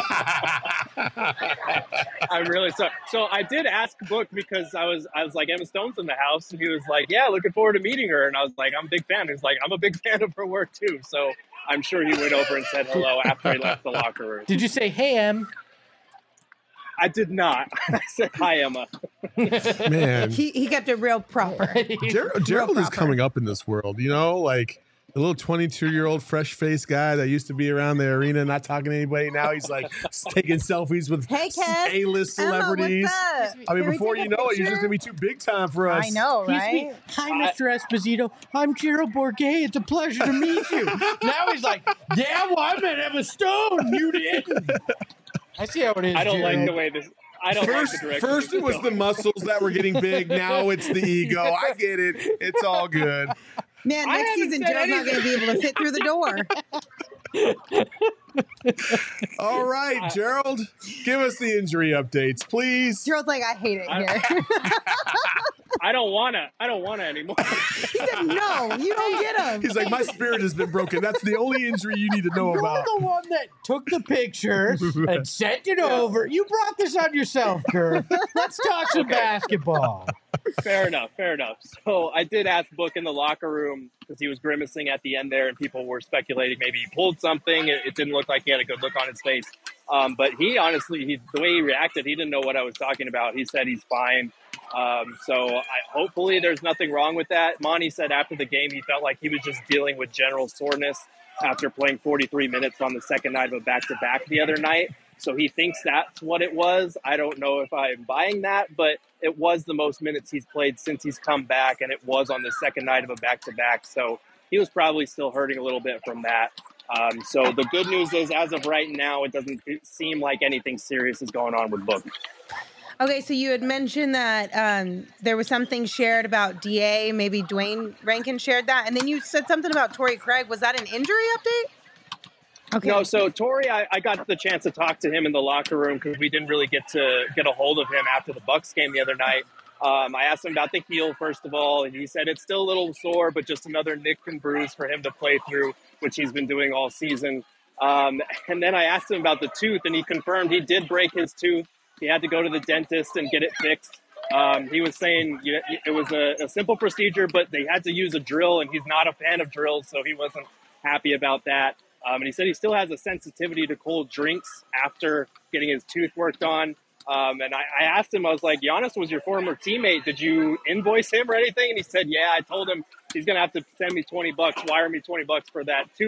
[SPEAKER 7] I'm really sorry. So I did ask Book, because I was I was like, Emma Stone's in the house, and he was like, yeah, looking forward to meeting her. And I was like, I'm a big fan. He was like, I'm a big fan of her work too. So I'm sure he went over and said hello after he left the locker room.
[SPEAKER 5] Did you say, hey, Em?
[SPEAKER 7] I did not. I said, hi, Emma.
[SPEAKER 4] Man,
[SPEAKER 3] He, he kept it real proper.
[SPEAKER 4] Gerald, Gerald is
[SPEAKER 3] proper.
[SPEAKER 4] coming up in this world, you know, like the little twenty-two-year-old fresh-faced guy that used to be around the arena not talking to anybody. Now he's like taking selfies with
[SPEAKER 3] Hey, Kev.
[SPEAKER 4] A-list
[SPEAKER 3] Emma,
[SPEAKER 4] celebrities.
[SPEAKER 3] what's up?
[SPEAKER 4] I mean,
[SPEAKER 3] Can we
[SPEAKER 4] before
[SPEAKER 3] take
[SPEAKER 4] you
[SPEAKER 3] a
[SPEAKER 4] know it, you're
[SPEAKER 3] picture?
[SPEAKER 4] just going to be too big time for us.
[SPEAKER 3] I know,
[SPEAKER 5] Excuse me.
[SPEAKER 3] right?
[SPEAKER 5] Hi, Mister Esposito. I'm Gerald Bourguet. It's a pleasure to meet you. Now he's like, yeah, well, I met Emma Stone. You didn't. I see how it is,
[SPEAKER 7] I don't
[SPEAKER 5] Gerald.
[SPEAKER 7] like the way this. I don't
[SPEAKER 4] First,
[SPEAKER 7] like the direction.
[SPEAKER 4] first
[SPEAKER 7] this
[SPEAKER 4] it was
[SPEAKER 7] is
[SPEAKER 4] the
[SPEAKER 7] going.
[SPEAKER 4] muscles that were getting big. Now it's the ego. I get it. It's all good.
[SPEAKER 3] Man,
[SPEAKER 7] I
[SPEAKER 3] next
[SPEAKER 7] haven't
[SPEAKER 3] season,
[SPEAKER 7] said
[SPEAKER 3] Gerald's not going to be able to fit through the door.
[SPEAKER 4] All right, Gerald, give us the injury updates, please.
[SPEAKER 3] Gerald's like, I hate it
[SPEAKER 7] I-
[SPEAKER 3] here.
[SPEAKER 7] I don't wanna. I don't wanna anymore.
[SPEAKER 3] He said, no, you don't get him.
[SPEAKER 4] He's like, my spirit has been broken. That's the only injury you need to know
[SPEAKER 5] You're
[SPEAKER 4] about.
[SPEAKER 5] the one that took the picture and sent it over. You brought this on yourself, Kerr. Let's talk some basketball.
[SPEAKER 7] Fair enough. Fair enough. So I did ask Book in the locker room, because he was grimacing at the end there, and people were speculating maybe he pulled something. It, it didn't look like he had a good look on his face. Um, but he honestly, he, the way he reacted, he didn't know what I was talking about. He said he's fine. Um, so I, hopefully there's nothing wrong with that. Monty said after the game he felt like he was just dealing with general soreness after playing forty-three minutes on the second night of a back-to-back the other night. So he thinks that's what it was. I don't know if I'm buying that, but it was the most minutes he's played since he's come back, and it was on the second night of a back-to-back. So he was probably still hurting a little bit from that. Um, so the good news is, as of right now, it doesn't seem like anything serious is going on with Book.
[SPEAKER 3] Okay, so you had mentioned that um, there was something shared about D A. Maybe Dwayne Rankin shared that. And then you said something about Torrey Craig. Was that an injury update? Okay.
[SPEAKER 7] No, so Torrey, I, I got the chance to talk to him in the locker room, because we didn't really get to get a hold of him after the Bucks game the other night. Um, I asked him about the heel, first of all, and he said it's still a little sore, but just another nick and bruise for him to play through, which he's been doing all season. Um, and then I asked him about the tooth, and he confirmed he did break his tooth. He had to go to the dentist and get it fixed. Um, he was saying you know, it was a, a simple procedure, but they had to use a drill, and he's not a fan of drills, so he wasn't happy about that. Um, and he said he still has a sensitivity to cold drinks after getting his tooth worked on. Um, and I, I asked him, I was like, Giannis was your former teammate. Did you invoice him or anything? And he said, yeah. I told him he's going to have to send me twenty bucks, wire me twenty bucks for that tooth.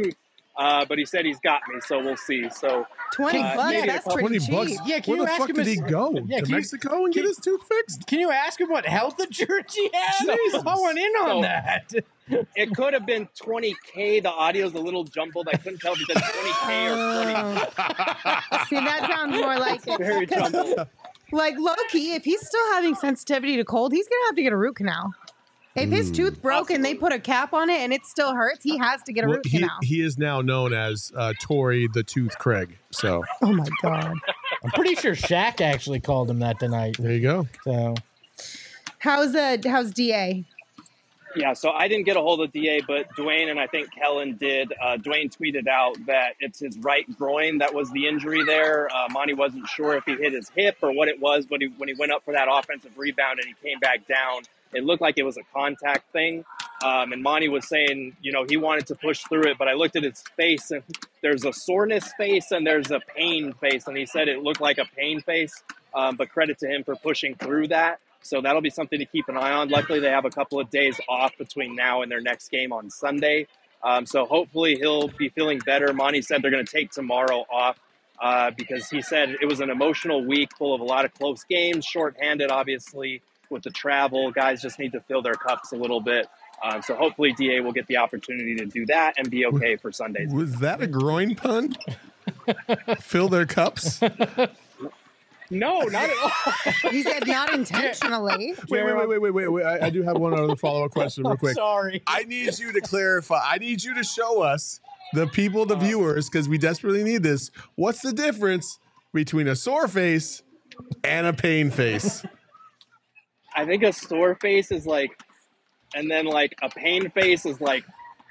[SPEAKER 7] Uh, but he said he's got me, so we'll see. So
[SPEAKER 3] twenty
[SPEAKER 7] uh,
[SPEAKER 3] bucks,
[SPEAKER 7] maybe a
[SPEAKER 3] that's
[SPEAKER 7] couple-
[SPEAKER 3] pretty
[SPEAKER 4] twenty
[SPEAKER 3] cheap.
[SPEAKER 4] bucks.
[SPEAKER 5] Yeah, can
[SPEAKER 4] Where
[SPEAKER 5] you
[SPEAKER 4] the
[SPEAKER 5] ask
[SPEAKER 4] fuck
[SPEAKER 5] him
[SPEAKER 4] did he
[SPEAKER 5] his-
[SPEAKER 4] go?
[SPEAKER 5] Yeah,
[SPEAKER 4] to
[SPEAKER 5] can you-
[SPEAKER 4] Mexico and
[SPEAKER 5] can-
[SPEAKER 4] get his tooth fixed?
[SPEAKER 5] Can you ask him what health insurance he has?
[SPEAKER 4] Jesus.
[SPEAKER 5] I want in on
[SPEAKER 7] So-
[SPEAKER 5] that.
[SPEAKER 7] It could have been twenty K. The audio's a little jumbled. I couldn't tell if it said twenty K or twenty.
[SPEAKER 3] Oh. See, that sounds more like it.
[SPEAKER 7] Very
[SPEAKER 3] 'Cause,
[SPEAKER 7] jumbled.
[SPEAKER 3] like low key, if he's still having sensitivity to cold, he's gonna have to get a root canal. If his tooth broke and they put a cap on it and it still hurts, he has to get a
[SPEAKER 4] Well,
[SPEAKER 3] root
[SPEAKER 4] he,
[SPEAKER 3] canal.
[SPEAKER 4] he is now known as uh, Tory the Tooth Craig. So
[SPEAKER 3] Oh my god!
[SPEAKER 5] I'm pretty sure Shaq actually called him that tonight.
[SPEAKER 4] there you go.
[SPEAKER 5] So
[SPEAKER 3] How's uh how's D A?
[SPEAKER 7] Yeah, so I didn't get a hold of D A, but Dwayne and I think Kellen did. Uh, Dwayne tweeted out that it's his right groin that was the injury there. Uh, Monty wasn't sure if he hit his hip or what it was, but he, when he went up for that offensive rebound and he came back down, it looked like it was a contact thing. Um, and Monty was saying, you know, he wanted to push through it, but I looked at his face and there's a soreness face and there's a pain face. And he said it looked like a pain face, um, but credit to him for pushing through that. So that'll be something to keep an eye on. Luckily, they have a couple of days off between now and their next game on Sunday. Um, so hopefully he'll be feeling better. Monty said they're going to take tomorrow off uh, because he said it was an emotional week full of a lot of close games, shorthanded, obviously, with the travel. Guys just need to fill their cups a little bit. Um, so hopefully D A will get the opportunity to do that and be okay for Sundays.
[SPEAKER 4] Was that a groin pun? Fill their cups?
[SPEAKER 7] No, not at all.
[SPEAKER 3] He said not intentionally.
[SPEAKER 4] Wait, wait, wait, wait, wait, wait, wait. I, I do have one other follow-up question real quick.
[SPEAKER 5] sorry.
[SPEAKER 4] I need you to clarify. I need you to show us, the people, the viewers, because we desperately need this. What's the difference between a sore face and a pain face?
[SPEAKER 7] I think a sore face is like, and then like a pain face is like,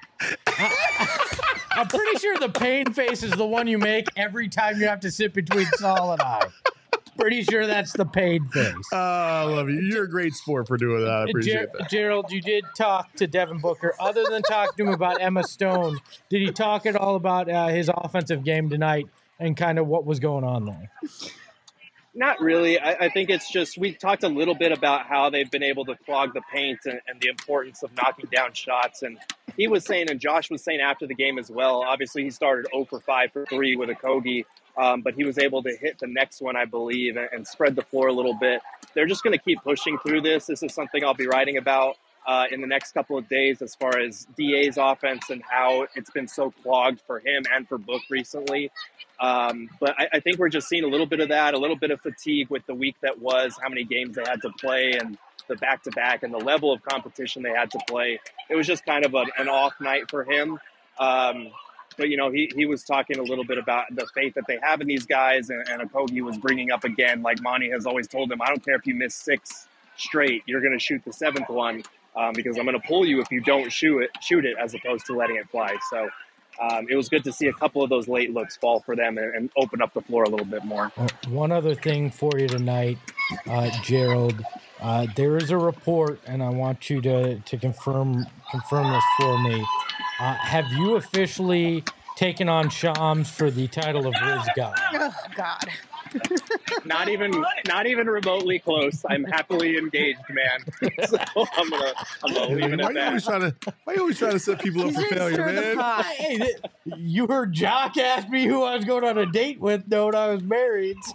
[SPEAKER 5] I'm pretty sure the pain face is the one you make every time you have to sit between Saul and I. Pretty sure that's the pain face.
[SPEAKER 4] Oh, I love you. You're a great sport for doing that. I appreciate
[SPEAKER 5] Ger-
[SPEAKER 4] that.
[SPEAKER 5] Gerald, you did talk to Devin Booker. Other than talking to him about Emma Stone, did he talk at all about uh, his offensive game tonight and kind of what was going on there?
[SPEAKER 7] not really. I, I think it's just, we talked a little bit about how they've been able to clog the paint and, and the importance of knocking down shots. And he was saying, and Josh was saying after the game as well, obviously he started zero for five for three with a Kogi, um, but he was able to hit the next one, I believe, and, and spread the floor a little bit. They're just going to keep pushing through this. This is something I'll be writing about uh, in the next couple of days as far as D A's offense and how it's been so clogged for him and for Book recently. Um, but I, I think we're just seeing a little bit of that, a little bit of fatigue with the week that was, how many games they had to play and the back-to-back and the level of competition they had to play. It was just kind of a, an off night for him. Um, but, you know, he, he was talking a little bit about the faith that they have in these guys, and, and Okogie was bringing up again, like Monty has always told him, I don't care if you miss six straight, you're going to shoot the seventh one um, because I'm going to pull you if you don't shoot it, shoot it as opposed to letting it fly. So um, it was good to see a couple of those late looks fall for them and, and open up the floor a little bit more.
[SPEAKER 5] Uh, one other thing for you tonight, uh, Gerald. Uh, there is a report, and I want you to, to confirm confirm this for me. Uh, have you officially taken on Shams for the title of Riz God?
[SPEAKER 3] Oh, God.
[SPEAKER 7] Not even, not even remotely close. I'm happily engaged, man. So I'm gonna, I'm gonna leave it
[SPEAKER 4] Why
[SPEAKER 7] at
[SPEAKER 4] you always
[SPEAKER 7] that.
[SPEAKER 4] trying to? Why you always trying to set people up
[SPEAKER 3] He's
[SPEAKER 4] for
[SPEAKER 3] gonna
[SPEAKER 4] failure,
[SPEAKER 3] stir the
[SPEAKER 4] man?
[SPEAKER 3] pot.
[SPEAKER 5] Hey, th- you heard Jock ask me who I was going on a date with, knowing I was married. So.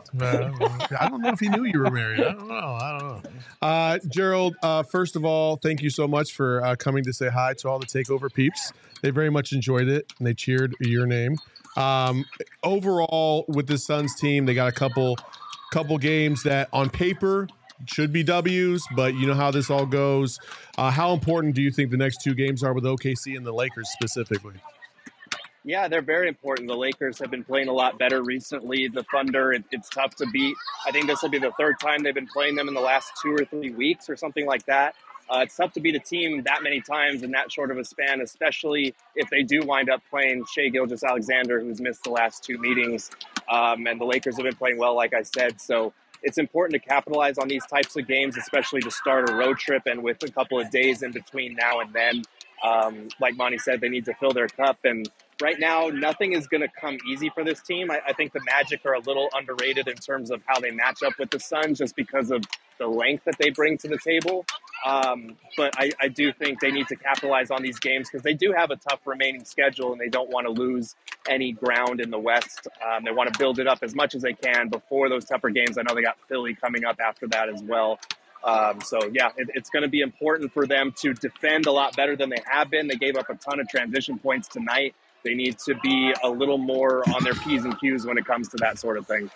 [SPEAKER 4] Uh, I don't know if he knew you were married. I don't know. I don't know. Uh, Gerald, uh, first of all, thank you so much for uh, coming to say hi to all the Takeover peeps. They very much enjoyed it, and they cheered your name. Um, overall, with the Suns team, they got a couple, couple games that on paper should be W's, but you know how this all goes. Uh, how important do you think the next two games are with O K C and the Lakers specifically?
[SPEAKER 7] Yeah, they're very important. The Lakers have been playing a lot better recently. The Thunder, it, it's tough to beat. I think this will be the third time they've been playing them in the last two or three weeks or something like that. Uh, it's tough to beat a team that many times in that short of a span, especially if they do wind up playing Shai Gilgeous-Alexander, who's missed the last two meetings. Um, and the Lakers have been playing well, like I said. So it's important to capitalize on these types of games, especially to start a road trip and with a couple of days in between now and then. Um, like Monty said, they need to fill their cup. And right now, nothing is going to come easy for this team. I, I think the Magic are a little underrated in terms of how they match up with the Suns just because of the length that they bring to the table. Um, but I, I do think they need to capitalize on these games because they do have a tough remaining schedule and they don't want to lose any ground in the West. Um, they want to build it up as much as they can before those tougher games. I know they got Philly coming up after that as well. Um, so, yeah, it, it's going to be important for them to defend a lot better than they have been. They gave up a ton of transition points tonight. They need to be a little more on their P's and Q's when it comes to that sort of thing.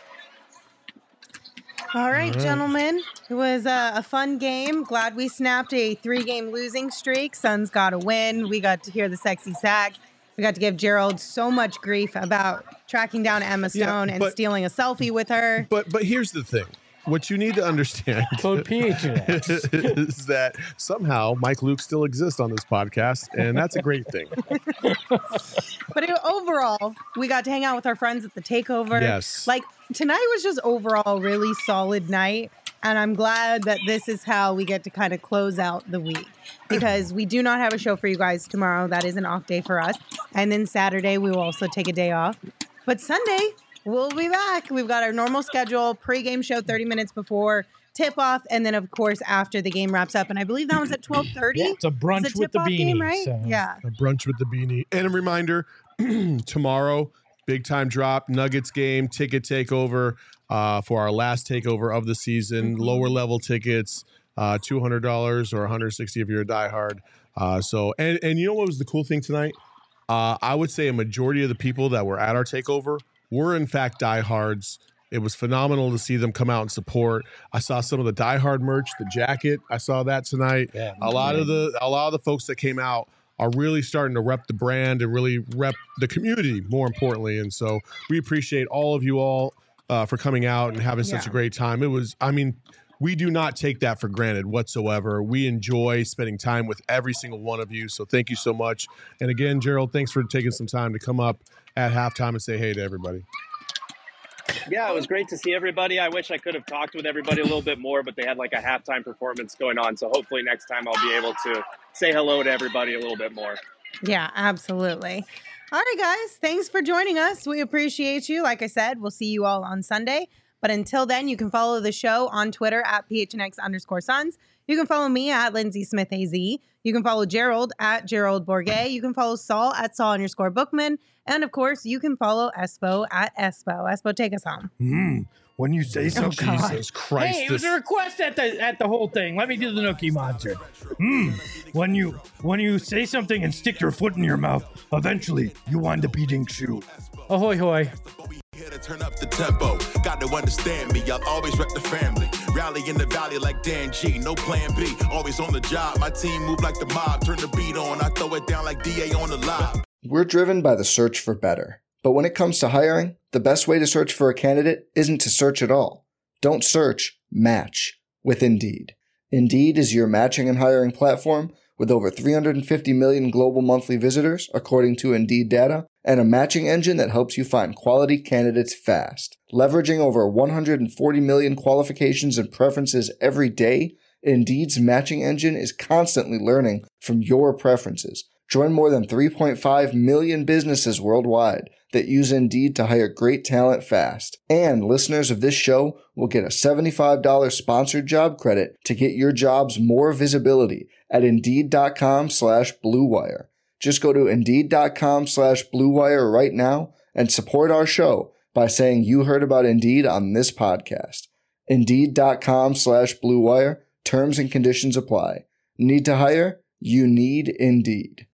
[SPEAKER 3] All right, gentlemen. It was a, a fun game. Glad we snapped a three-game losing streak. Suns got a win. We got to hear the sexy sax. We got to give Gerald so much grief about tracking down Emma Stone
[SPEAKER 4] Yeah,
[SPEAKER 3] and
[SPEAKER 4] but-
[SPEAKER 3] stealing a selfie with her.
[SPEAKER 4] But but here's the thing. What you need to understand
[SPEAKER 5] Code P H N X.
[SPEAKER 4] is that somehow Mike Luke still exists on this podcast, and that's a great thing.
[SPEAKER 3] But it, overall, we got to hang out with our friends at the takeover.
[SPEAKER 4] Yes.
[SPEAKER 3] Like, tonight was just overall a really solid night. And I'm glad that this is how we get to kind of close out the week. Because we do not have a show for you guys tomorrow. That is an off day for us. And then Saturday, we will also take a day off. But Sunday, we'll be back. We've got our normal schedule, pre-game show thirty minutes before tip-off, and then, of course, after the game wraps up. And I believe that was at twelve thirty.
[SPEAKER 5] Yeah, it's a brunch
[SPEAKER 3] It's a
[SPEAKER 5] with the
[SPEAKER 3] tip-off
[SPEAKER 5] beanie.
[SPEAKER 3] game, right?
[SPEAKER 5] so-
[SPEAKER 3] Yeah.
[SPEAKER 4] A brunch with the beanie. And a reminder, tomorrow, big time drop, Nuggets game, ticket takeover uh, for our last takeover of the season.
[SPEAKER 3] Mm-hmm.
[SPEAKER 4] Lower level tickets, uh, two hundred dollars or one hundred sixty dollars if you're a diehard. Uh, so, and, and you know what was the cool thing tonight? Uh, I would say a majority of the people that were at our takeover were in fact diehards. It was phenomenal to see them come out and support. I saw some of the diehard merch, the jacket. I saw that tonight.
[SPEAKER 5] Yeah,
[SPEAKER 4] a lot of the a lot of the folks that came out are really starting to rep the brand and really rep the community, more importantly. And so we appreciate all of you all uh, for coming out and having such
[SPEAKER 3] Yeah.
[SPEAKER 4] a great time. It was, I mean, we do not take that for granted whatsoever. We enjoy spending time with every single one of you. So thank you so much. And again, Gerald, thanks for taking some time to come up at halftime and say hey to everybody.
[SPEAKER 7] Yeah, it was great to see everybody. I wish I could have talked with everybody a little bit more, but they had like a halftime performance going on. So hopefully next time I'll be able to say hello to everybody a little bit more.
[SPEAKER 3] Yeah, absolutely. All right, guys. Thanks for joining us. We appreciate you. Like I said, we'll see you all on Sunday. But until then, you can follow the show on Twitter at P H N X underscore Suns. You can follow me at Lindsay Smith A Z. You can follow Gerald at Gerald Bourget. You can follow Saul at Saul underscore Bookman. And of course, you can follow Espo at Espo. Espo, take us home.
[SPEAKER 8] Mm, when you say so,
[SPEAKER 3] God.
[SPEAKER 4] Jesus Christ.
[SPEAKER 5] Hey, it was
[SPEAKER 4] this-
[SPEAKER 5] a request at the at the whole thing. Let me do the Nookie Monster.
[SPEAKER 8] Mm, when you when you say something and stick your foot in your mouth, eventually you wind up eating shoe.
[SPEAKER 5] Ahoy, hoy.
[SPEAKER 9] Here to turn up the tempo. Got to understand me. I'll always rep the family. Rally in the valley like Dan G. No plan B. Always on the job. My team move like the mob. Turn the beat on. I throw it down like D A on the lob.
[SPEAKER 1] We're driven by the search for better. But when it comes to hiring, the best way to search for a candidate isn't to search at all. Don't search, match with Indeed. Indeed is your matching and hiring platform with over three hundred fifty million global monthly visitors, according to Indeed data, and a matching engine that helps you find quality candidates fast. Leveraging over one hundred forty million qualifications and preferences every day, Indeed's matching engine is constantly learning from your preferences. Join more than three point five million businesses worldwide that use Indeed to hire great talent fast. And listeners of this show will get a seventy-five dollars sponsored job credit to get your jobs more visibility at Indeed.com slash Blue Wire. Just go to Indeed.com slash Blue Wire right now and support our show by saying you heard about Indeed on this podcast. Indeed.com slash Blue Wire. Terms and conditions apply. Need to hire? You need Indeed.